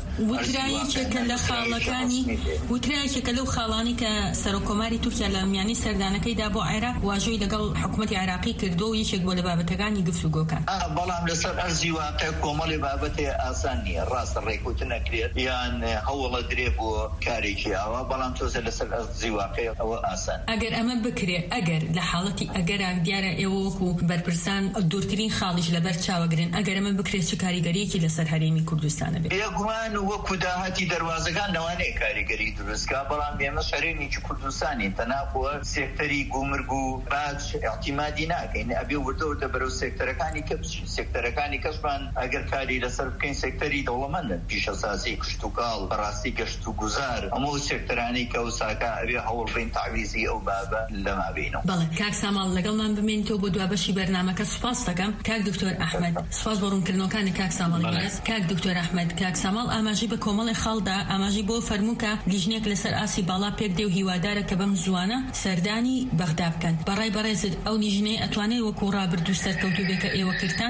وترایەکێکە لە خاڵەکانی وترایەکێکە لەو خاڵانی کە سەرۆکۆماری تورکیا لە میانی سەردانەکەیدا بۆ عێراق واژۆی لەگەڵ حکومەتی عێراقی کردو و یەکێک بۆ لە بابەتەکانی گفتوگۆکان بەڵام لەسەر ئەرزی واقع کۆمەڵی بابەتێ ئاسان نییە ڕاستە ڕێکوتن نەکرێت یان هەوڵە درێ بۆ کارێکی ئاوا بەڵام تۆزە لەسەر ئەرزی واقع ئەوە ئاسان ئەگەر ئەمە بکرێ ئەگەر لە حاڵەتی ئەگەرا دیارە ئێوە وەکو بەرپرسان دوورترین خاڵیش لەبەر چاوەگرن ئەگەر ئەمە بکرێت چ کاریگەریەکی لەسەر هەرێمی کوردستانە بێت یەکگومان وەکو داهاتی دەواازەکان لەوانەیە کاریگەری دروستکە بەڵام ئێمە هەرێمێکی کوردستانی تەناقوە سێکتەری گومرگ و باج اعتیمادی ناکەین ئەبێ وردە بەرەو سێکتەرەکانی کە بچین سێکتەرەکانی کەسمان ئەگەر کاری لەسەر بکەین سێکتەری دەوڵەمەندن پیشەسازی کشت و کاڵ بەڕاستی گەشت و گوزار هەموو سێکتەرانی کە وساکە ئەبێ هەوڵ بین تعویزی ئەو بابە لەما بینەوە. بەڵێ کاک ساماڵ لەگەڵمان بمێنیتەوە بۆ دوابەشی بەرنامەکە سوپاس دەکەم کاک دکتۆر ئەحمەد سوپاس بۆ ڕوونکردنەوەکانی کاک ساماڵی بەڕێز کاک دکتۆر ئەحمەد کاک ساماڵ ئاماژەی بە کۆمەڵی خاڵدا ئاماژەی بۆ فەرمووکە لیژنێک لەسەر ئاسی باڵا پێک دێ و هیوادارە کە بەم زوانە سەردانی بەغدا بکەن بەڕای بەڕێزت ئەو لیژنەیە ئەتوانێت وەکو ڕابردوو سەرکەوتوو بێ کە ئێوە کردتان؟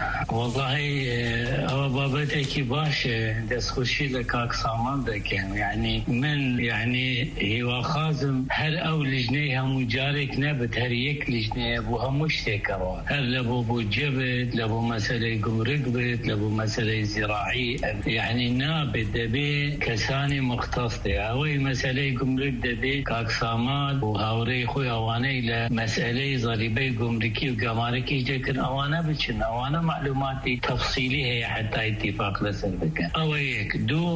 والله ئەوە بابەتێکی باشە دەستخۆشی لە کاک سامان دەکەن یعنی من یعنی هیواخوازم هەر ئەو لیژنەی هەموو جارێک نەبێت هەر یەک لیژنەیە بۆ هەموو شتێکەوە هەر لە بۆ بودجە بێت لە بۆ مەسەلەی گومرگ بێت لە بۆ مەسەلەی زیراعی یعنی نابێت دەبێ کەسانی مختص دێ ئەوەی مەسەلەی گومرگ دەبێ کاک سامان و هاوڕێی خۆی ئەوانەی لە مەسەلەی زەریبەی گومرگی و گەمارەکی دەکەن ئەوانە بچن ئەوانە معلوماتی تەفسیلی هەیە حتا اتفاق لەسەر بکەن ئەوە یەک دوو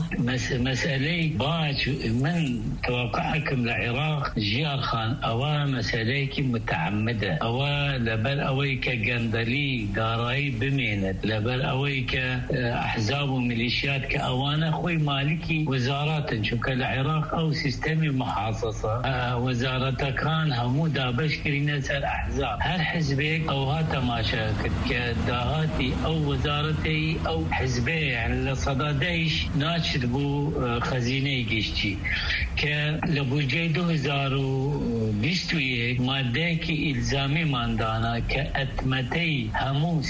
مەسەلەی باج من توقعکم لە عێراق ژیار خان ئەوە مەسەلەیەکی متعمدە ئەوە لەبەر ئەوەی کە گەندەلی دارایی بمێنێت لەبەر ئەوەی کە ئەحزاب و میلیشیات کە ئەوانە خۆی مالکی وەزاراتن چونکە لە عێراق ئەو سیستەمی محاسەسە وەزارەتەکان هەموو دابەشکرینە سەر ئەحزاب هەر حزبێک ئەوها تەماشا کرد کە داهاتی ئەو وەزارەتی ئەو حزبەیە یعنی لە سەدادەیش ناچێت بۆ خەزینەی گشتی کە لە بودجەی 2021 مادة كي إلزامي ماندانا كأتمتي همو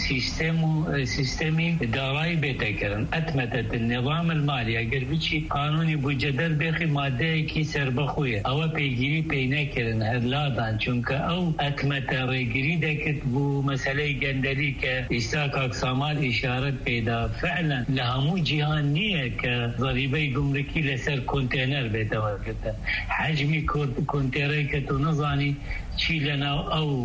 سيستمي دارای بيتكرن أتمتت النظام المالي أقل بشي قانوني بوجدر بيخي مادة كي سربخوية أو بيجري بينكرن هرلادان چونك أو أتمت ريجري دكت بو مسألة جندلي كإستاك أقسامات إشارة بيدا فعلا لهمو جهانية كضريبة جمركي لسر كونتينر بيتوقتا حجمي كونتينر كتنظاني شي لنا أو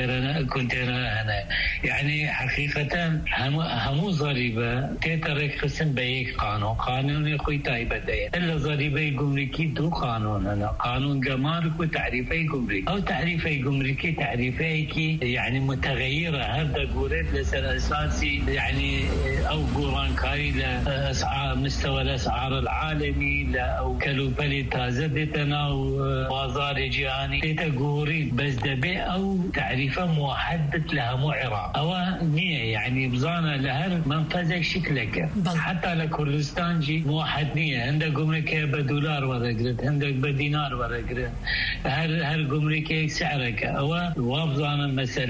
كونتينر هنا يعني حقيقة همو ضريبة تترك قسم بيك قانون يخوي تايبة دايا إلا ضريبة جمركي دو قانون هنا قانون جمارك وتعريفي جمركي أو تعريفي جمركي تعريفي كي يعني متغيرة هذا قولت لسر أساسي يعني أو قران كاري لأسعار مستوى الأسعار العالمي أو كلوبالي تازدتنا وبازار جهاني تتقورين بس دبي أو تعريفة موحدة لها معرة أو نية يعني بزانا لهر منفذك شكلك حتى لكردستان جي موحد نية عندك قمرك بدولار ورقرت عندك بدينار ورقرت هر قمرك سعرك أو وابزانا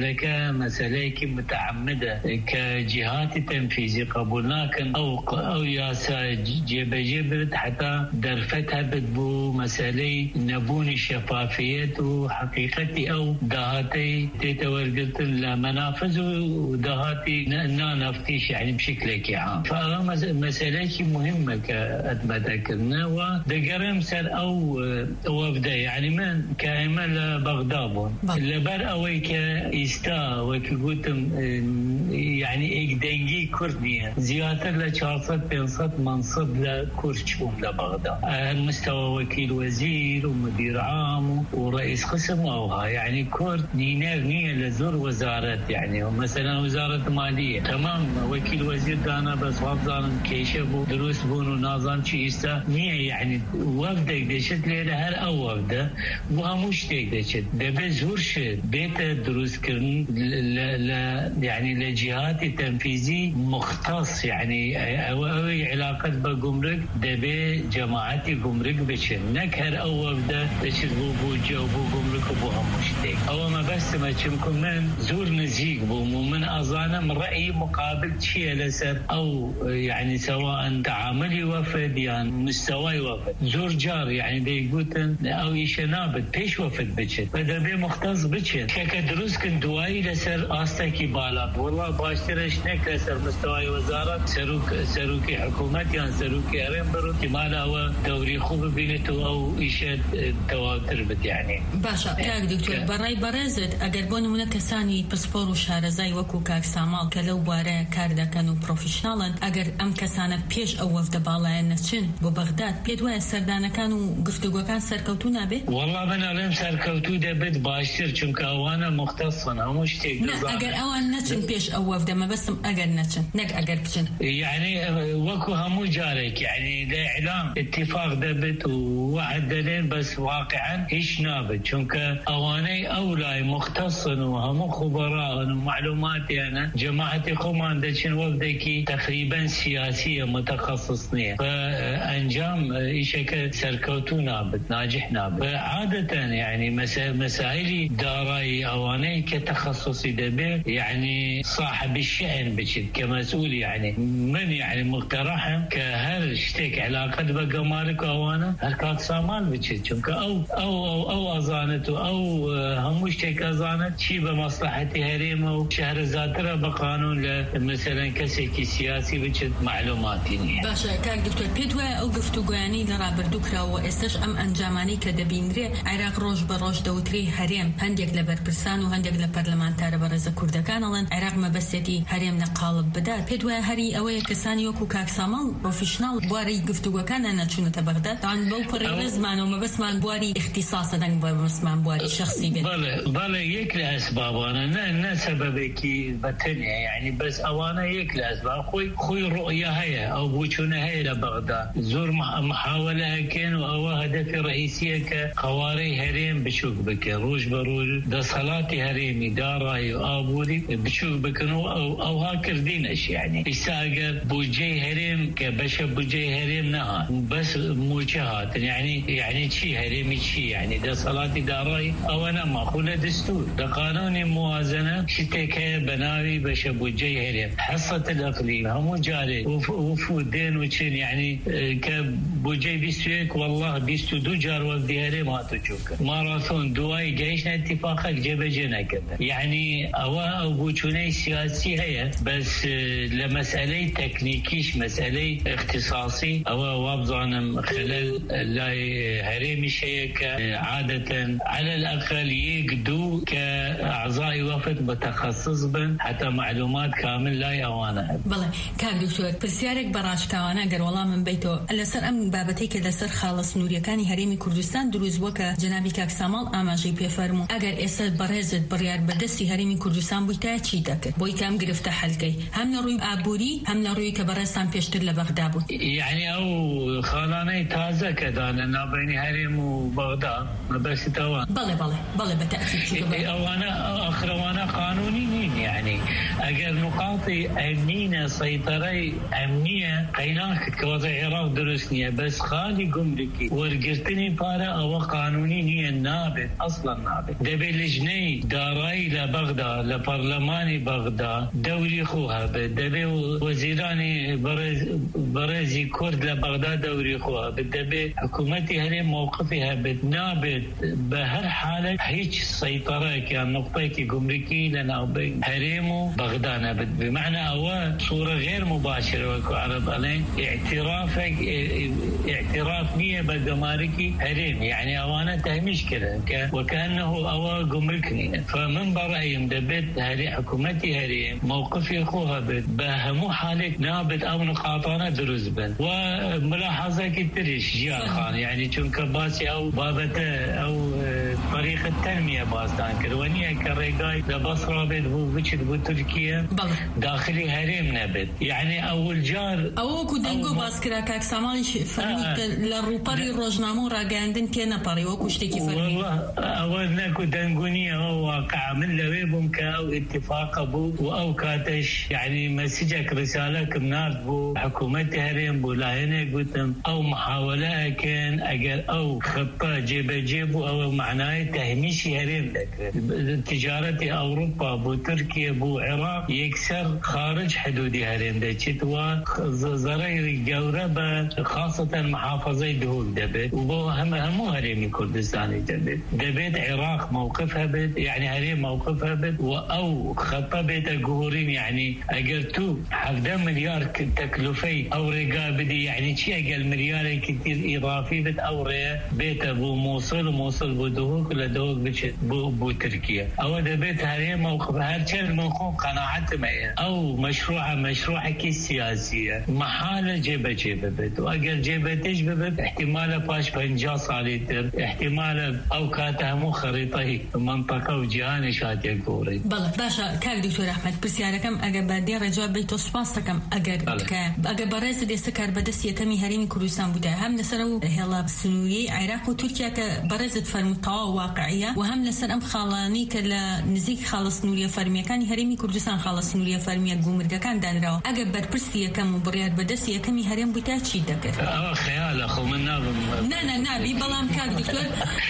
مسألة متعمدة كجهات تنفيذي قبولناكن أو ياسا جيبت حتى درفتها بدبو مسألة نبون الشفافية وحقيقتي أو دهاتي تتورقت المنافذ ودهاتي نفتيش يعني بشكل عام فهذا مسألة مهمة كأتمتكرنا ودقرم سر أو وفدا يعني من كائمة لبغداد لبر أويك إستا وكيقولتم يعني إقدنجي كردية زيادة ل400 منصب لكرشوم لبغداد المستوى وكيل وزير ومدير عام ورئيس قسم أوها يعني كرد نية لزور وزارة يعني مثلا وزارة مالية تمام وكيل وزير دانا بس وابزان كيشبو دروس بونو نظام شي استا نية يعني وفدك دشت ليلة هر أو وفدة وهموش دشت دبي زورش بيت دروس كرن يعني لجهات تنفيذي مختص يعني أوي علاقة بجمرك دبي جماعتي جمرك بشن نكهر أو وفدة دشت بو جمرك وبو هموش ديك أو ما بس ما تشمكم من زور نزيق بو من أظانا من رأي مقابل شيء لسر أو يعني سواء تعاملي وفد يعني مستوى وفد زور جار يعني بيقولن أو يشنابت بيش وفد بشت فدبي مختص بشت كدروس كن دوائي لسر آستاكي بالا والله باشترش نك لسر مستوى وزارة سروكي حكومت يعني سروكي أرين برو كمالا هو دوري خوب بينتو أو إيشاد تواتر بت يعني باشا كاك دكتور براي برازت أقل بون منك ساني بسبور وشارزاي وكو كاك سامال كلو بارا كاردا كانوا بروفيشنالن أقل أم كسانة بيش أو وفد بالا نتشن ببغداد بيدوا سردانا كانوا قفتوا كان سركوتونا به والله بنا لم سركوتو دبت باشتر چونك أوانا مختصنا هموش تيك أقل أوان نتشن بيش أو وفد ما بس أقل نتشن نك أقل بشن يعني وكو همو جارك يعني ده إعلام اتفاق دبت وواحد دلين بس واقعا إيش نابت چونك أواني أولاي مختصن وهمو خبراء ومعلومات يعني جماعتي قمان دشن وفدكي تقريبا سياسية متخصصنية فأنجام إيشك سركوتو نابت ناجح نابت عادة يعني مسائل داراي أواني كتخصصي دبي يعني صاحب الشأن بشد كمسؤول يعني من يعني مقترحهم كهر اشتك علاقة بقمارك أوانا هركات سامان بشد چونك أو أزانته أو هموش تك أزانت شي بمصلحتي هريمة وشهر زاترة بقانون مثلا كسيكي سياسي بشد معلوماتي باشا كاك دكتور بيدوا أو قفتو قواني لرا بردوكرا وإستش أم أنجاماني كدبينري عراق روش بروش دوتري هريم هنديك لبربرسان وهنديك لبرلمانتار برزا كردكان لن عراق ما بسيتي هريم نقالب بدار بيدوا هري أوي كساني وكو كاك سامال بروفيشنال بواري قفتو كان أنا تشونة بغداد طبعا بوبر الرزمان وما بس ما بواري اختصاصا بس ما بواري شخصي بله يك لأسباب أنا سببكي بتنيا يعني بس أوانا يك لأسباب خوي رؤية هي أو بوشونة هي لبغداد زور محاولة كان أو هدف رئيسية كقواري هريم بشوك بك روج بروج ده صلاتي هريمي داراي وآبودي بشوك بكنو أو هاكردين أش يعني إستاجر بوجي هريم كبشر بوجي هريم نها بس موجهات يعني شي هريمي شي يعني ده صلاتي دار الرأي أو أنا مأخوذ دستور لقانون موازنة شتكي بناوي بشبوجي هرم حصة الإقليم هم جاري وفودين وشين يعني كبوجي بيستويك والله بيستو دو جار وفدي هرم ما تشوك ماراثون دواي جيشنا اتفاقك جبجنا كذا يعني أو بوجوني سياسي هي بس لمسألة تكنيكيش مسألة اختصاصي أو وابضانا خلال لا هرمي شيء عادة على الأقل يقدو كأعضاء وفد متخصص بن حتى معلومات كامل لا يوانا بله كان دكتور برسيارك براش كوانا قر والله من بيته لسر أم بابتيك لسر خالص نوريا كاني هرمي كردستان دروز وكا جنابي كاك سامال أما جي بيفرمو أجر إسد برزد بريار بدسي هرمي كردستان بويتا چی دکر بوی کم گرفته حلقه هم نروی عبوری هم نروی که برستان پیشتر لبغداد بود يعني او خالانه تازه كدان نابيني هرم وبغداد ما بس توان بله بالتاكيد او انا اخر وانا قانونيين يعني اجل نقاطي امنيه سيطره امنيه قيناك كوضع العراق درسنيه بس خالي جمركي ورقرتني بارا او قانوني هي النابت اصلا نابت دبي لجني داراي لبغداد لبرلماني بغداد دوري خوها دبي وزيراني برزي كرد لبغداد دوري خوها دبي حكومتي هرم موقفها بتنابت بهر حالة هيك سيطرة كان نقطة جمركي لنا بين هرم وبغداد بمعنى أو صورة غير مباشرة وكعرب عليه اعتراف مية بالجماركي هرم يعني أوانا تهميش كده وكأنه أو جمركني فمن برأيهم دبت حكومتي هرم موقفي أخوها بهمو حالة نابت أو نقاطانا دروز بن وملاحظة كتريش جيال خان يعني چونك باسي أو بابته أو طريقة التنمية باستان كروانية كريقاي لبصرة بيت بوشد بتركيا داخلي هرم نبت يعني أول جار أو كدنجو باسكرا كاك سامالش فرميت للروباري روجنامو راقاندن كينا باري وكشتكي فرمي والله أولنا كدنجونية هو واقع من لويبهم كأو اتفاق بو أو كاتش يعني مسجك رسالة كمنار بو حكومتي هرم بو لاهنة قلتم أو محاولة كان أجل أو خطة جيبو أو معناه تهميشي هرم تجارة أوروبا بو تركيا بو عراق يكسر خارج حدود هرم دكتوا زراير جوربة خاصة محافظة دهوك دبت وبو همو هرمي كردستاني دبت عراق موقفها بت يعني هرم موقفها بت أو خطة بيت الجهورين يعني أجرتو 11 مليار تكلفي أو رجال بدي يعني شيء أقل مليار كتير إضافي بت أو بيت أبو موصل بدهوك لدهوك بو تركيا أو ده بيت هرم موقف هالشيء منخون قناعة معي أو مشروع كي سياسية محالة جيبة بيت وأقل جيبة تجبة احتمال باش 50 صاليتر احتمال أو كاتها خريطة منطقة وجهان شات يقوري بله باشا كاك دكتور أحمد برسياركم أجا بعدين رجع بيتو سباستكم أجا برز دستكار بدس يتمي هرمي كردستان بوده هم نسرو هلا سنوري عراق وتركيا كبرزت فرمتها واقعية وهم نسر أم خالاني كلا نزيك خالص نوريا فرمية كان هرمي كردستان خالص نوريا فرمية جومرجا كان دانراو أجا برسياركم وبريات بدس يتمي هرم بوده شيء دكر خيال أخو من نبي بلام كاك دكتور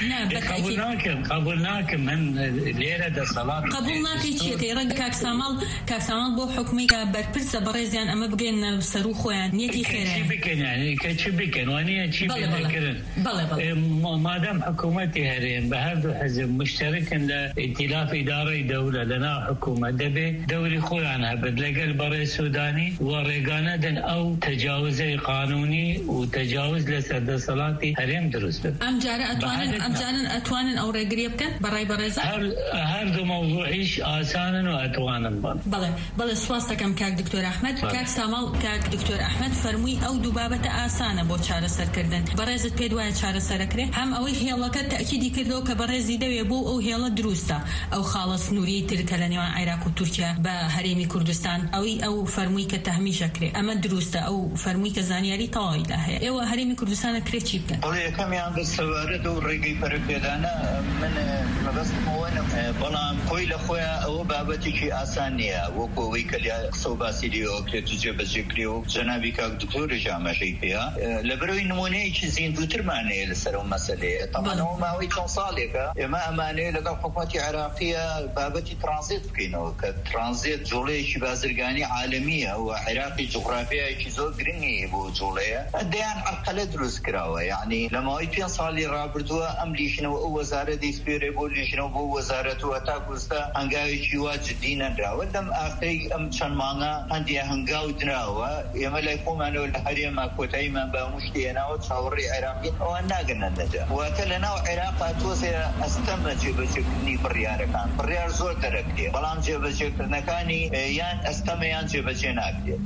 قبلناكم من ليلة ده صلاة قبلناك شيء كيرد كاك سامال بو حكمي كبربرس بريزيان أما بقينا بصاروخو يعني نيتي خير كتشبكن وانيا تشبكن بله ما دام حكومتي هرين بهذا حزب مشترك لائتلاف إداري دولة لنا حكومة دبي دوري خوي عنها بدلق البري السوداني ورقاندن أو تجاوزي قانوني وتجاوز لسد صلاتي هرين درست أم جارة أتوان أو رقريبكن براي بريزة هذا موضوعيش آسانا وأتوانا بله سواستكم كاك دكتور أحمد كاك سامال كاك دكتور أحمد فرموي أو دبابة آسانة بو چارة سر كردن بريزة بيدوايا چارة سر كره هم أوي هيلا كتأكيدي كردو كبريزي دوي بو أو هيلا دروستا أو خالص نوري تركلانيوان عراق وتركيا بهريمي كردستان أو فرموي كتهميش كره أما دروستا أو فرموي كزانياري طوائي لها إيوه هريمي كردستان كره چي بكن طولي كم عند السوارد ورقي فرقدانا من مبس موانم بلام قويل أخويا أو بابتي كي آسانية وكوي كلي صوبا سيديو كتجيب الزكريو جنابي كاك دكتور جامع شيء فيها لبروي نموني زين دوتر معني لسرو مسألة طبعا هو ما هو يكون صالح صالێکە ئێمە ئەمانەیە لەگەڵ حکوومەتی عێراقیە بابەتی ترانزیت بکەینەوە کە ترانزیت جوڵەیەکی بازرگانی عالمیە و عێراقی جغرافیایەکی زۆر گرنگی بۆ جوڵەیە دەیان عەرقەلە دروست کراوە یعنی لەماوەی 5 ساڵی ڕابردووە ئەم لیژنەوە ئەو وەزارەت دەیسپێرێ بۆ لیژنەوە بۆ وەزارەتەوە تا کوستا هەنگاوێکی وا جددی نەدراوە لەم ئاخەی ئەم چەند مانگە هەندێک هەنگاو دراوە ئێمە لای خۆمانەوە لە هەرێما کۆتاییمان بە هەموو شتێناوە چاوەڕێی عێراقین ئەوان ناگەنە نەجا واتە لەناو عێراقا تۆزێ ئەستەمە جێبەجێکردنی بڕیارەکان بڕیار زۆر دەرەکرێ بەڵام جێبەجێکردنەکانی یان ئەستەمەیان جێبەجێ ناکرێت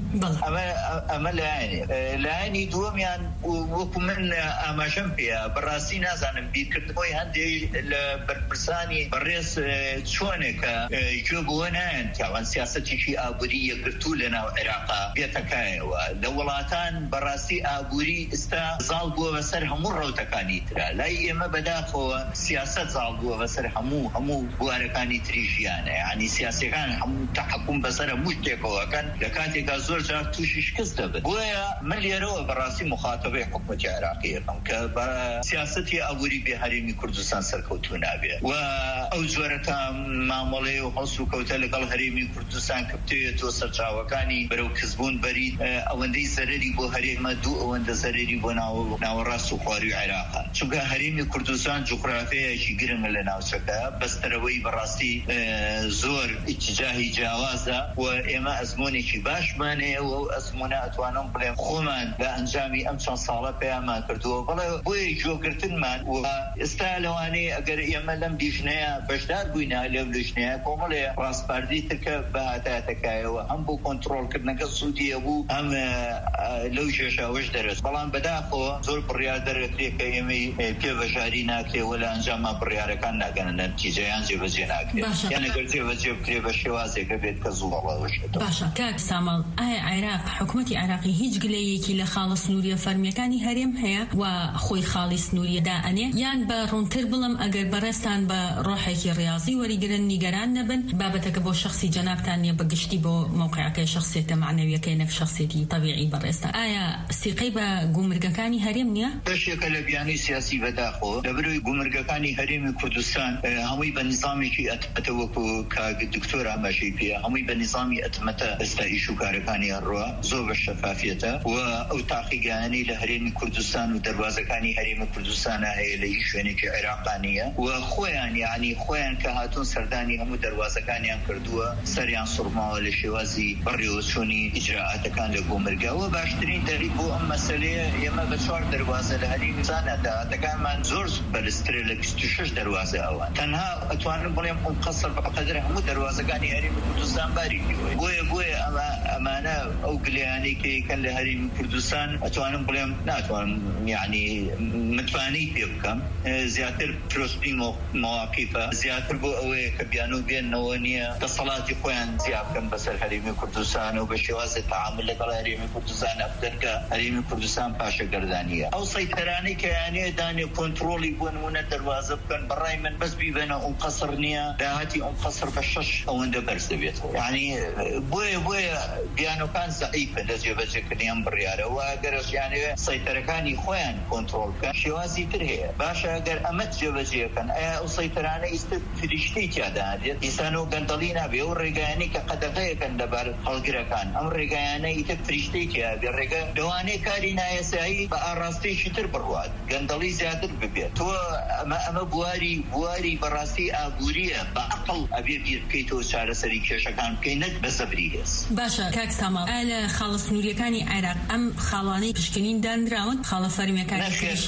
ئەمە لایەنی دووەمیان وەکو من ئاماژەم پێە بەڕاستی نازانم بیرکردنەوەی هەندێک لە بەرپرسانی بەڕێز چۆنێکە گوێ بۆوە نایەن تاوان سیاسەتێکی ئابووری یەکگرتوو لەناو عێراقا بێتەکایەوە لە وڵاتان بەڕاستی ئابووری ئێستا زاڵ بووە بەسەر هەموو ڕەوتەکانی ترا لای ئێمە بەداخەوە سیاسەت زاڵ بووە بەسەر هەموو بوارەکانی تری ژیانە یعنی سیاسەکان هەموو تەحەکوم بەسەر هەموو شتێکەوەکەن لە کاتێکا زۆر جار تووشی شکست دەبێت بۆیە من لێرەوە بەڕاستی مخاتەبەی حکوومەتی عێراقیەکەم کە بە سیاسەتی ئابووری بێ هەرێمی کوردستان سەرکەوتوو نابێت و ئەو جۆرەتە مامەڵێ و هەڵس و کەوتە لەگەڵ هەرێمی کوردستان کە بتوێتەوە سەرچاوەکانی بەرەو کەسبوون بەریت ئەوەندەی زەرەری بۆ هەرێمە دوو ئەوەندە زەرەری بۆ ناوەڕاست و خواروی عێراقا چونکە هەرێمی کوردستان جوغرافیایەکی گرنگە لە ناوچەکە بەستەرەوەی بەڕاستی زۆر ئیتیجاهی جیاوازە و ئێمە ئەزمونێکی باشمانەیە و ئەزمونە ئەتوانم بڵێم خۆمان بە ئەنجامی ئەم چەند ساڵە پێیانمان کردووە بەڵێ بۆیە گوێگرتنمان و ئێستا لەوانەیە ئەگەر ئێمە لەم لیژنەیە بەشدار بووینە لەو لیژنەیە کۆمەڵێ ڕاستپاردی ترکە بەهاتاتەکایەوە هەم بۆ کۆنتڕۆڵکردنەکە سوودیە بوو هەم لەو کێشاوەش دەرەچ بەڵام بەداخەوە زۆر بڕیار دەرەکرێ کە ئێمەی پێبەژاری ناکرێەوە لە ئەنجامە بڕیارەکان ناگەنە نەتیجەیان جێبەجێ ناکرێت یان ئەگەر جێبەجێ بکرێ بە شێوازێکە بێت کە زوڵەوەشێتەوە. باشە کاک سامەڵ ئایا عێراق حکوومەتی عێراقی هیچ گلەیەکی لە خاڵە سنووریە فەرمیەکانی هەرێم هەیە و خۆی خاڵی سنووریەدا ئەنێ یان بە ڕوونتر بڵم ئەگەر بەڕێستان بە ڕۆحێکی ڕاضی وەریگرن نیگەران نەبن بابەتەکە بۆ شخصی جەنابتان نیە بەگشتی بۆ موقعەکەی شخصیەتە معنەویەکەی نەک شخصیەتی طبیعی بەڕێستان ئایا سیقەی بە گومرگەکانی هەرێم نییە؟ بەشێکە لە بیانەی سیاسی بەداخەوە لەبەرەوەی گومرگەکانی هەرێمی کوردستان هەمووی بە نیزامێکی ئەتمەتە وەکو کاک دکتۆر ئاماژەی پێ هەمووی بە نیزامی ئەتمەتە ئێستا ئیشوکارەکانی هەڕوە زۆر بە شەفافیەتە و ئەو تاقیگەیانەی لە هەرێمی کوردستان و دەربازەکانی هەرێمی کوردستانە هەیە لە هیچ شوێنێکی عێراقانیە و خۆیان کە هاتوون سەردانی هەموو دەربازەکانیان کردووە سەریان سوڕماوە لە شێوازی بەڕێوەچوونی ئیجراعاتەکان لە گومرگەوە باشترین دەری بۆ ئەم مەسەلەیە ئێمە بە 4 دەربازە لە هەرێمی دەربازەکانمان زۆر بەرزترە لە 26 دەربازە ئەوان تەنها ئەتوانم بڵێم ئەم قەسر بەقەدر هەموو دەربازەکانی هەرێمی کوردستان باری کردووە بۆیە ئەمانە ئەو گلەیانەی کەن لە هەرێمی کوردستان ئەتوانم بڵێم ناتوانم یعنی متوانی پێ بکەم زیاتر پرۆستی مواقیفە زیاتر بۆ ئەوەیە کە بیان و بێنەوە نییە دەسەڵاتی خۆیان زیاد بکەن بەسەر هەرێمی کوردستان و بە شێوازی تەعامل لەگەڵ هەرێمی کوردستان ئەبدەن کە هەرێمی کوردستان پاشەگەردانیە ئەو سەیتەرانەی کە یانەیە دانێ کۆنتڕۆڵی بۆ نمونە دەربازە بکەن بەڕای من بەس بیبێنە ئەم قەسر نییە داهاتی ئەم قەسر بە 6 ئەوەندە بەرز دەبێتەوە یعنی بۆیە بیانەکان زەعیفە لە جێبەجێکردنیان بڕیارە و ئەگەرش یانەوێ سەیتەرەکانی خۆیان کۆنتڕۆڵ بکەن شێوازی تر هەیە باشە ئەگەر ئەمە جێبەجێکەن ئایا ئەو سەیتەرانە ئیستا فریشتەی تیادا هەبێت ئیسانەوە گەندەڵی نابێ ئەو ڕێگایانەی کە قەدەغەیەکەن لەبەر هەڵگرەکان ئەم ڕێگایانە ئیتر فریشتەی تیابێ ڕێگە لەوانەیە کاری نایەسایی بە ئاڕاستەیەکی تر بڕوات گەندەڵی زیاتر ببێت تۆ ئەمە بواری بەڕاستی ئابووریە بە عەقڵ ئەبێ بیر بکەیتەوە چارەسەری کێشەکان بکەی نەک بە زەبری هێز. باشە کاک سامەڵ ئایا لە خاڵە سنووریەکانی عێراق ئەم خاڵانەی پشکنین دانراون خاڵە فەرمیەکانی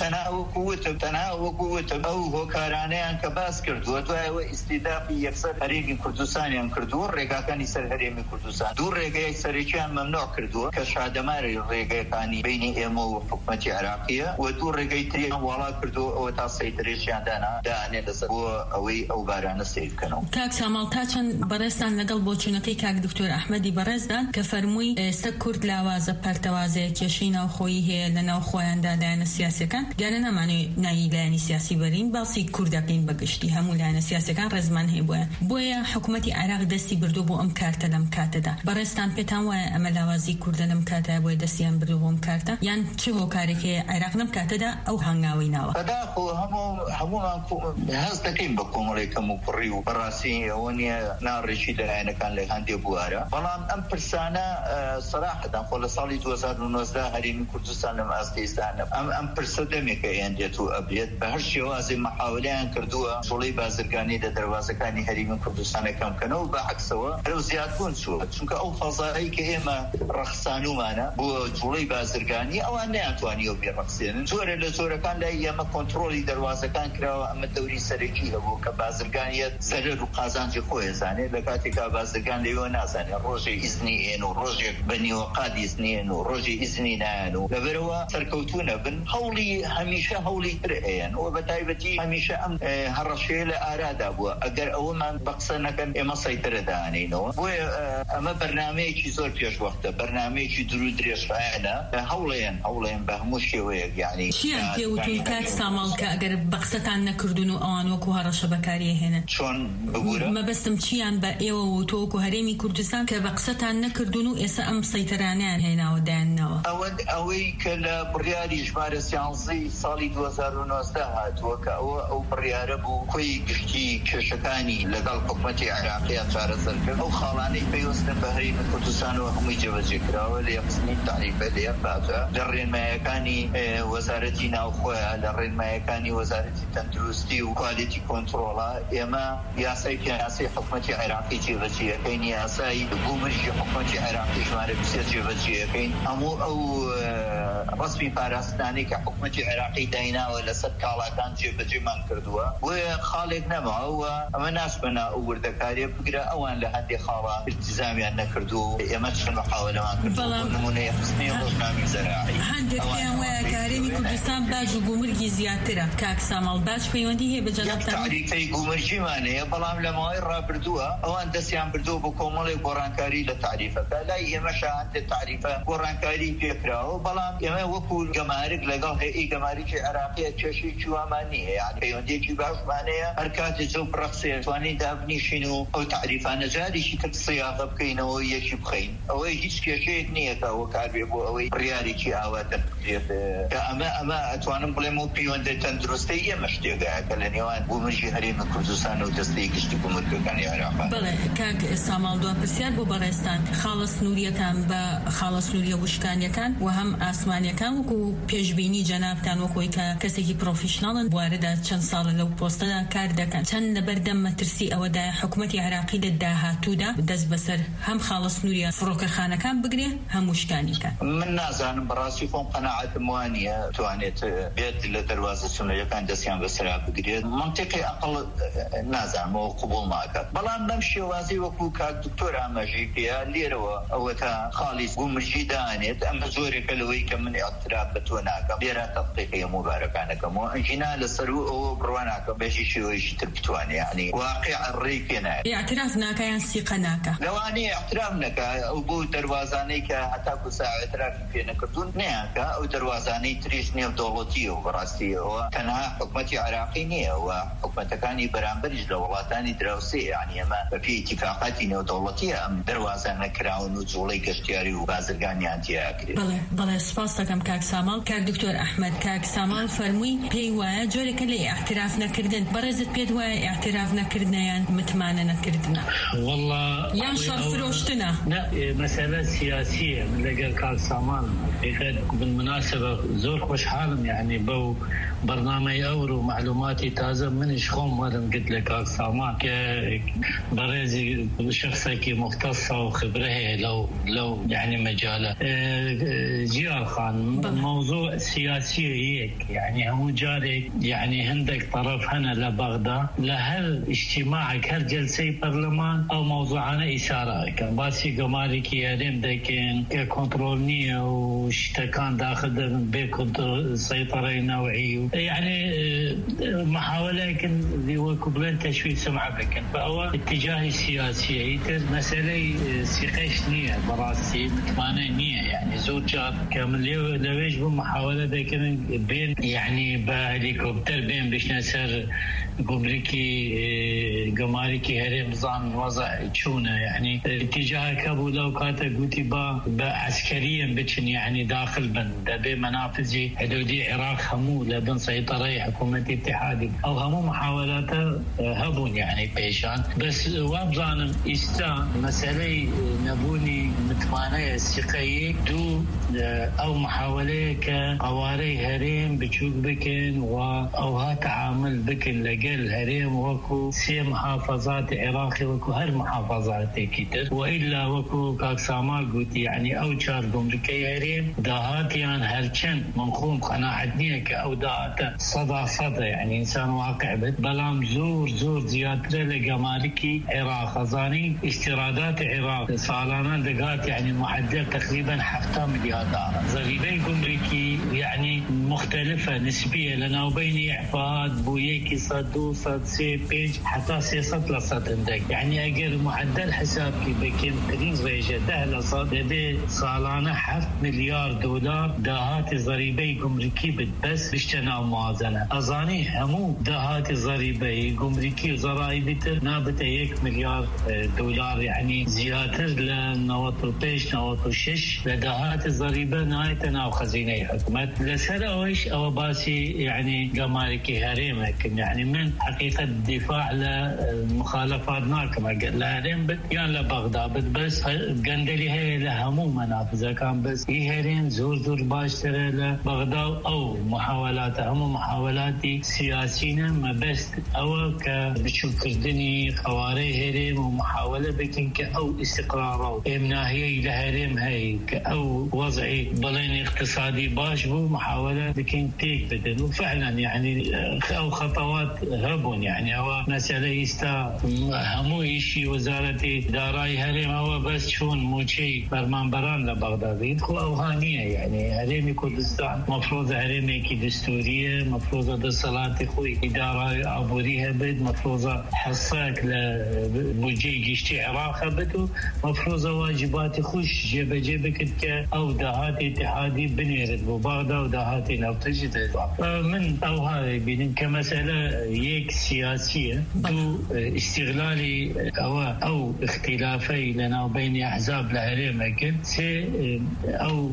تەنها وەکووتم ئەو هۆکارانەیان کە باس کردووە دوایەوە ئیستیدافی یەکسەر هەرێمی کوردستانیان کردووە ڕێگاکانی سەر هەرێمی کوردستان دوو ڕێگەی سەرێکیان مەمنوع کردووە کە شادەماری ڕێگەکانی بینی ئێمە و حکوومەتی عێراقیە و دوو ڕێگەی تریان وڵا کردووە ئەوە تا سەیترێکیان دانێ لەسەر بۆ ئەوەی ئەو بارانە سیر بکەنەوە. کاک سامەڵ تا چەند بەڕێستان لەگەڵ بۆچوونەکەی کاک دکتۆر ئەحمەدی بەڕێزدان کە فەرمووی ئێستا کورد لاوازە پەرتەوازەیە کێشەی ناوخۆیی هەیە لە ناو خۆیاندا لایەنە سیاسیەکان دیارە نامانێت نایی لایەنی سیاسی بەرین باسی کوردەکەین بەگشتی هەموو لایەنە سیاسیەکان ڕێزمان هەیە بۆیە حکوومەتی عێراق دەستی بردو بۆ ئەم کارتە لەم کاتەدا بەڕێستان پێتان وایە ئەمە لاوازی کوردە لەم کاتە بۆیە دەستیان بردو بۆ ئەم کارتە یان چه هۆکارێکی عێراق لەم کاتەدا ئەو هەنگاوی ناوە بەداخەوە هەموو ما هستكين بكم عليكم وقريو براسي ونيا نار شيء لأنا كان له عندي بوارا والله أم برسانا صراحة دخل صالي 2019 هرين كردستان لم أستيستان أم برسدمي كأن جتو أبيض بهرشي وازي محاولين كردوها شولي بازرقاني دروازة كاني هرين كردستان كم كانوا بعكسوا لو زيادون شو شو كأو فضائي كإما رخصانو معنا بو شولي بازرقاني أو أنا أتواني وبي رخصين شورة لشورة كان لا يما كنترولي دروازة كان كراو أما الدوري سريكي هو كبازرقانية سرر وقازان جخوه زاني لكاتي كبازرقان ليو نازاني روجي إذني إنو روجي بني وقاد إذني إنو روجي إذني نانو لبروا سركوتونا بن هولي هميشة هولي ترئين وبتايبتي هميشة أم هرشي لآراد أبوا أقر أول ما بقصنا كان إما سيطرة داني نو أما برنامج زور فيش وقت برنامج درود ريش فاعنا هولين بهموشي ويك يعني شيء بيوتون كات سامال كأجر بقصة عنا كردونو آن وكوهرا شبكارية هنا شون بقوله ما بس تمشيان بأيوة وتوك وهريمي كردستان كبقصة عنا كردونو إسا أم سيطرانان هنا وداننا أوي كلا برياري جمار سيانزي صالي 2019 هاتوك أو بريار بو كوي قشتي كشكاني لقال حكومتي عراقية تارزل أو خالاني بيوسن بهريمي كردستان وهم يجب ذكرى وليقصني تعريفة ليقاتا لرين ما يكاني وزارتنا أخوة لرين ما يكاني وزارة تندرستي وكواليتي كنترولا إما ياسي حكومتي عراقي جيبتي كين ياسي قومرجي حكومتي عراقي جمار بسير جيبتي كين أو رسمي فارستاني كحكومتي عراقي داينا ولا سكالا كان جيبتي من كردوا وخالق نما وأما ناس بنا أول ذكاري بقرأ أوان لهندي خالا التزامي أن كردو يمتش المحاولة ما كردو نمونه يخصني رجنامي زراعي هندي كان وكاريمي كردستان باج وقومرجي زيادتره كاك سامال باج بيوندي هي بجانب تعريفي قومرجي مانية بلام لما يرى بردوها أو أن دسيان بردو بكومالي بورانكاري لتعريفك لا يمشى عند التعريفة بورانكاري فكره بلام يما وكل جمارك لقاه إيه جمارك عراقية تشي شو مانية يعني بيوندي كي باش مانية أركات زوب رقصية تواني دابني شنو أو تعريف أنا جاري شيء كالصياغة بكينه أو يشي بخين أو يجيش كشيء نية أو كاربي أو ريالي كي أواتر أما أتوانم بلمو بيوندي تندرستية مشتيقة كلنيوان ومجي هريم كردستان ودستيقش تكون كان العراق. بله كاك سامال دو برسيار بو بغستان خالص نوريتان با خالص نورية وشكانيتان وهم آسمانيتان وكو بيجبيني جنابتان وكوي كسيكي بروفيشنالن بوارده چند سال لو بوستدا كار دكان چند بردم مترسي او دا حكومتي عراقي داها تودا دز بسر هم خالص نورية فروك خانه كان بقري هم وشكاني كان من نازان براسي فون قناعة موانية توانيت بيد لدروازة السنة كان دسيان بسرعة بقري منطقي أقل نازان مو قبول معك بلان نمشي وازي وكو كاك دكتور عماجي فيها ليروا او تا خالص قومرجي دانيت اما زوري كلوي كمن اعتراف بتوناك ليرا تطبيقية مباركانك مو انجنا للسرو او برواناك بيشي شويش تبتواني يعني واقع الريكنا اعترافناك ينسيقناك لو اني اعترافنك او بو دروازانيك حتى كسا اعتراف فينا كردون نياك او دروازاني تريش نيو دولتي وبراستي وكانها حكومتي عراقينية وحكومتك كاني برامبرج لولاتاني دراوسي يعني ما في اتفاقات نيو دولتية ام دروازانا كراون وزولي كشتياري وبازرقاني انتيا اكري بله سپاس دكم كاك سامال كاك دكتور احمد كاك سامال فرموي بي وای جوري كلي اعتراف نكردن برزت بيد وای اعتراف نكردنا متمانه نكردنا والله يان شرف روشتنا لا مسألة سياسية من لقى كاك سامال بالمناسبة زور خوش حالم يعني بو برنامج أورو معلوماتي تازة من شخوم مالن قلت لك كاك سامال برزي شخصك مختصة وخبره لو يعني مجاله جيال خان موضوع سياسي هيك يعني هو جاري يعني عندك طرف هنا لبغداد لهل اجتماعك هل جلسة برلمان أو موضوعنا إشارة كان باسي قمارك يارين دكين ككنترولنية واشتكان داخل بكنترول سيطرة نوعية يعني محاولة كان وكبلين تشويه سمعة بكن فهو اتجاه السياسي هي مسألة سيقيش نية براسي متمانة نية يعني زوجات كامل لويش بمحاولة بكن بين يعني بهليكوبتر بين بيش نسر جمركي جماركي هرم نظام وضع تشونه يعني اتجاه كابولا وكاتا قوتيبا عسكريا بتشن يعني داخل بن بمنافذ حدودي العراق همو لبن سيطرة حكومة اتحادي أو همو محاولاته هبون يعني بيشان بس وابظان استا مسألة نبوني متمانية سيقية دو أو محاولة كقواري هرم بتشوك بكن أو ها تعامل بكن لقل هرم وكو سي محافظات عراقي وكو هر محافظات كتر وإلا وكو كاك سامال قوتي يعني أو شار قمركي هرم داهاتيان هرچن منخوم قناعتنية كأو داهات صدا يعني إنسان واقع بد بلام زور زيادة لقماركي عراق خزاني استيرادات عراق سالانة دقات يعني معدل تقريبا 7 مليار دولار ضريبة قمركي يعني مختلفة نسبية لنا وبين إعفاءات بويكي صدو صد سي بيج حتى 600 لصد عندك يعني أجر معدل حسابك بكين ترين ريجة ده لصد دي سالانة 7 مليار دولار داهات ضريبة قمركي بس بيشتنا موازنة أظاني همو داهات ضريبة قمركي وضرائب نابت 1 مليار دولار يعني زيادة لنواتو بيش نواتو شش لداهات الضريبة نهايتنا وخزينة حكومة لسنة ويش أو باسي يعني قماركي هريمك يعني من حقيقة الدفاع للمخالفات ناكمة لهريم بد يعني لبغداد بس قندلي هي لهمو منافذة كان بس هريم زور باشتري لبغداد أو محاولات همو محاولاتي سياسيين ما بس أو كبشكردني قواري هريم ومحاولة بكن كأو استقرار أو إمناهية لهريم هاي كأو وضعي بلين اقتصادي باش بو محاولة بكن تيك بدن وفعلا يعني أو خطوات هربون يعني هو مسألة يستا همو إشي وزارة داراي هريم هو بس شون موشي برمان بران لبغداد يدخل أوهانية يعني هريمي كردستان مفروض هريمي كي دستورية مفروض ده صلاة خوي إدارة عبوريها بد مفروض حصاك لبوجي قشتي عراقة بدو مفروض واجبات خوش جيبك أو دهات اتحادي بنيرد ببغداد ودهات لو تجد من أو هاي بين كمسألة يك سياسية دو استغلالي أو اختلافي لنا وبين أحزاب لهريم أكل سي أو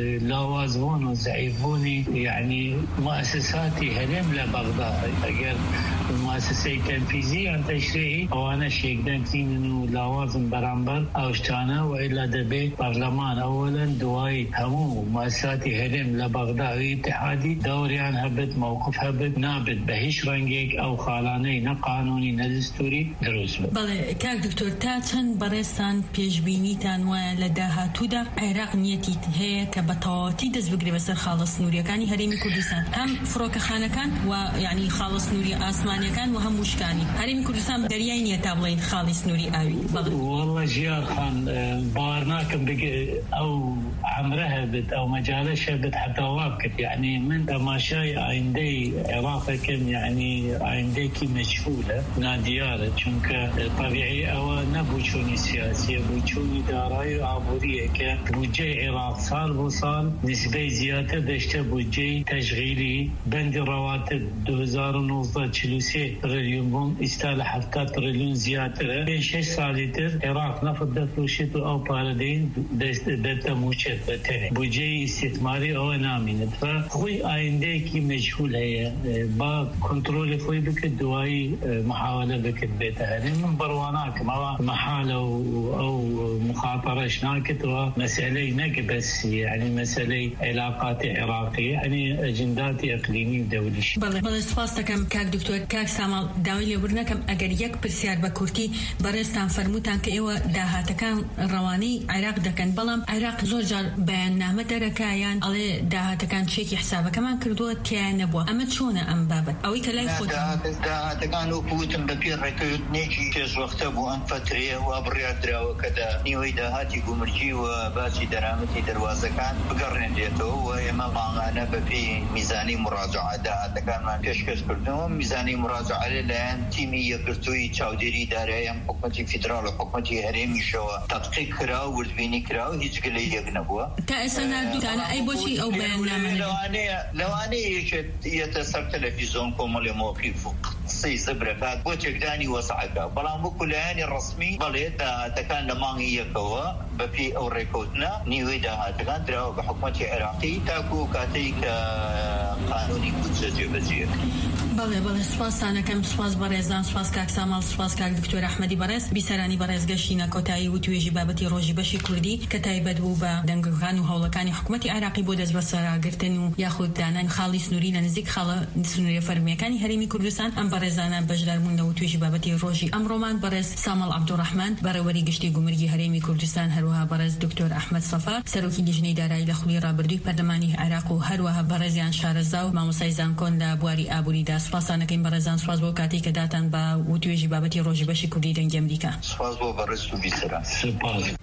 لوازمون وزعيفوني يعني مؤسساتي هريم لبغداد أجر المؤسسة التنفيذية عن تشريعي أو أنا شيء دانتين إنه لوازم برامبر أو اشتانا وإلا دبي برلمان أولا دواي همو مؤسساتي هريم لبغداد اتحادي دوري عن هبت موقف هبت نابت بهش رنجيك أو خالاني نقانوني نزستوري دروس بله كاك دكتور تاتن برستان بيجبينيتان ولداها تودا عراق نيتي هي كبطواتي دز بقري بسر خالص نوريا كاني هريمي كردستان هم فروك خانة كان ويعني خالص نوري آسمانيا كان وهم مشكاني هريمي كردستان درياين يتابلين خالص نوري آوي والله جيار خان بارناكم بقى أو عمرها بد أو مجالشها بد حتى واقف يعني من تماشاي عندي عراق كم يعني عندي كي مشغولة ناديارة چونك طبيعي أو نبوشوني سياسية بوشوني داراي عبورية كبوجي عراق صار وصال نسبة زيادة دشته بوجي تشغيلي بند رواتب 2019 43 تريليون بوم استال 7 تريليون زيادة بين 6 سالتر عراق نفض دفروشت أو باردين دتا موشت بتني بوجي استثماري أو نامين فخوي عندي كي مجهول هي با كنترول خوي بك دواي محاولة بك بيتها من برواناك ما محالة أو مخاطرة شناكت ومسألة نقبس يعني مسألة علاقات عراقية يعني أجنداتي إقليمي ودولي. بله سپاس دکم کاک دکتور کاک سامال داویلی ورنکم اگر یک پرسیار بکورتی برستان فرموتان که ایو داهاتکان روانی عراق دکن بلام عراق زور جار بیان نامه درکایان علی داهاتکان چیکی حسابه کمان کردو تیان نبوه اما چونه ام بابت اوی کلای خود داهاتکان وکوتن بپیر رکیوت نیکی تیز وقت بو ان فتریه و ابریاد درا وکدا نیوی داهاتی گمرکی و باسی درامتی دروازه کان بقرن دیتو و اما ماغانا بپی میزانی مراجعه داهاتکان من پیشکش کردم میزانی مراجعه لان تیمی یکرتوی چاودری داره ام حکومتی فدرال و حکومتی هرمی شو تدقیق کرا و وردبینی کرا و هیچ گلی یک نبوه تا اصلا دوتانا ای باشی او بیان نامه لوانه يتسر تلفزيون كومالي موقف قصي سبركات بو تقداني وسعكا بلان بو كلاني الرسمي بليت تكان لمانغي يكوا بفي او ريكوتنا نيويدا تكان تراو بحكومة عراقي تاكو كاتيك قانوني كتسجي بزيك بله سپاسانەکەم سپاس بەڕێزان سپاس کاک سامال سپاس کاک دکتۆر ئەحمەدی بەڕێز بیسەرانی بەڕێز گەشتینە کۆتایی و توێژی بابەتی ڕۆژی بەشی کوردی کە تایبەت بوو بە دەنگەکان و هەوڵەکانی حکوومەتی عراقی بۆ دەست بەسەراگرتن و یاخود دانان خاڵی سنووری لە نزیک خاڵە سنووریە فەرمیەکانی هەرێمی کوردستان ئەم بەڕێزانە بەشداربوونەوە و توێژی بابەتی ڕۆژی ئەمڕۆمان بەڕێز سامال عەبدوڕەحمان بەڕێوەری گشتی گومرگی هەرێمی کوردستان هەروەها بەڕێز دکتۆر ئەحمەد سەفا سەرۆکی لیژنەی دارایی لە خولی ڕابردووی پەرلەمانی عراق و هەروەها بەڕێزیان شارەزا و مامۆستای زانکۆن لە بواری ئابووریدا سپاسانەکەین بەڕێزان سپاس بۆ کاتی کە داتان بە و توێژی بابەتی ڕۆژی بەشی کوردی دەنگی ئەمریکا سپاس بۆ بەڕێز و بیسەران سپاس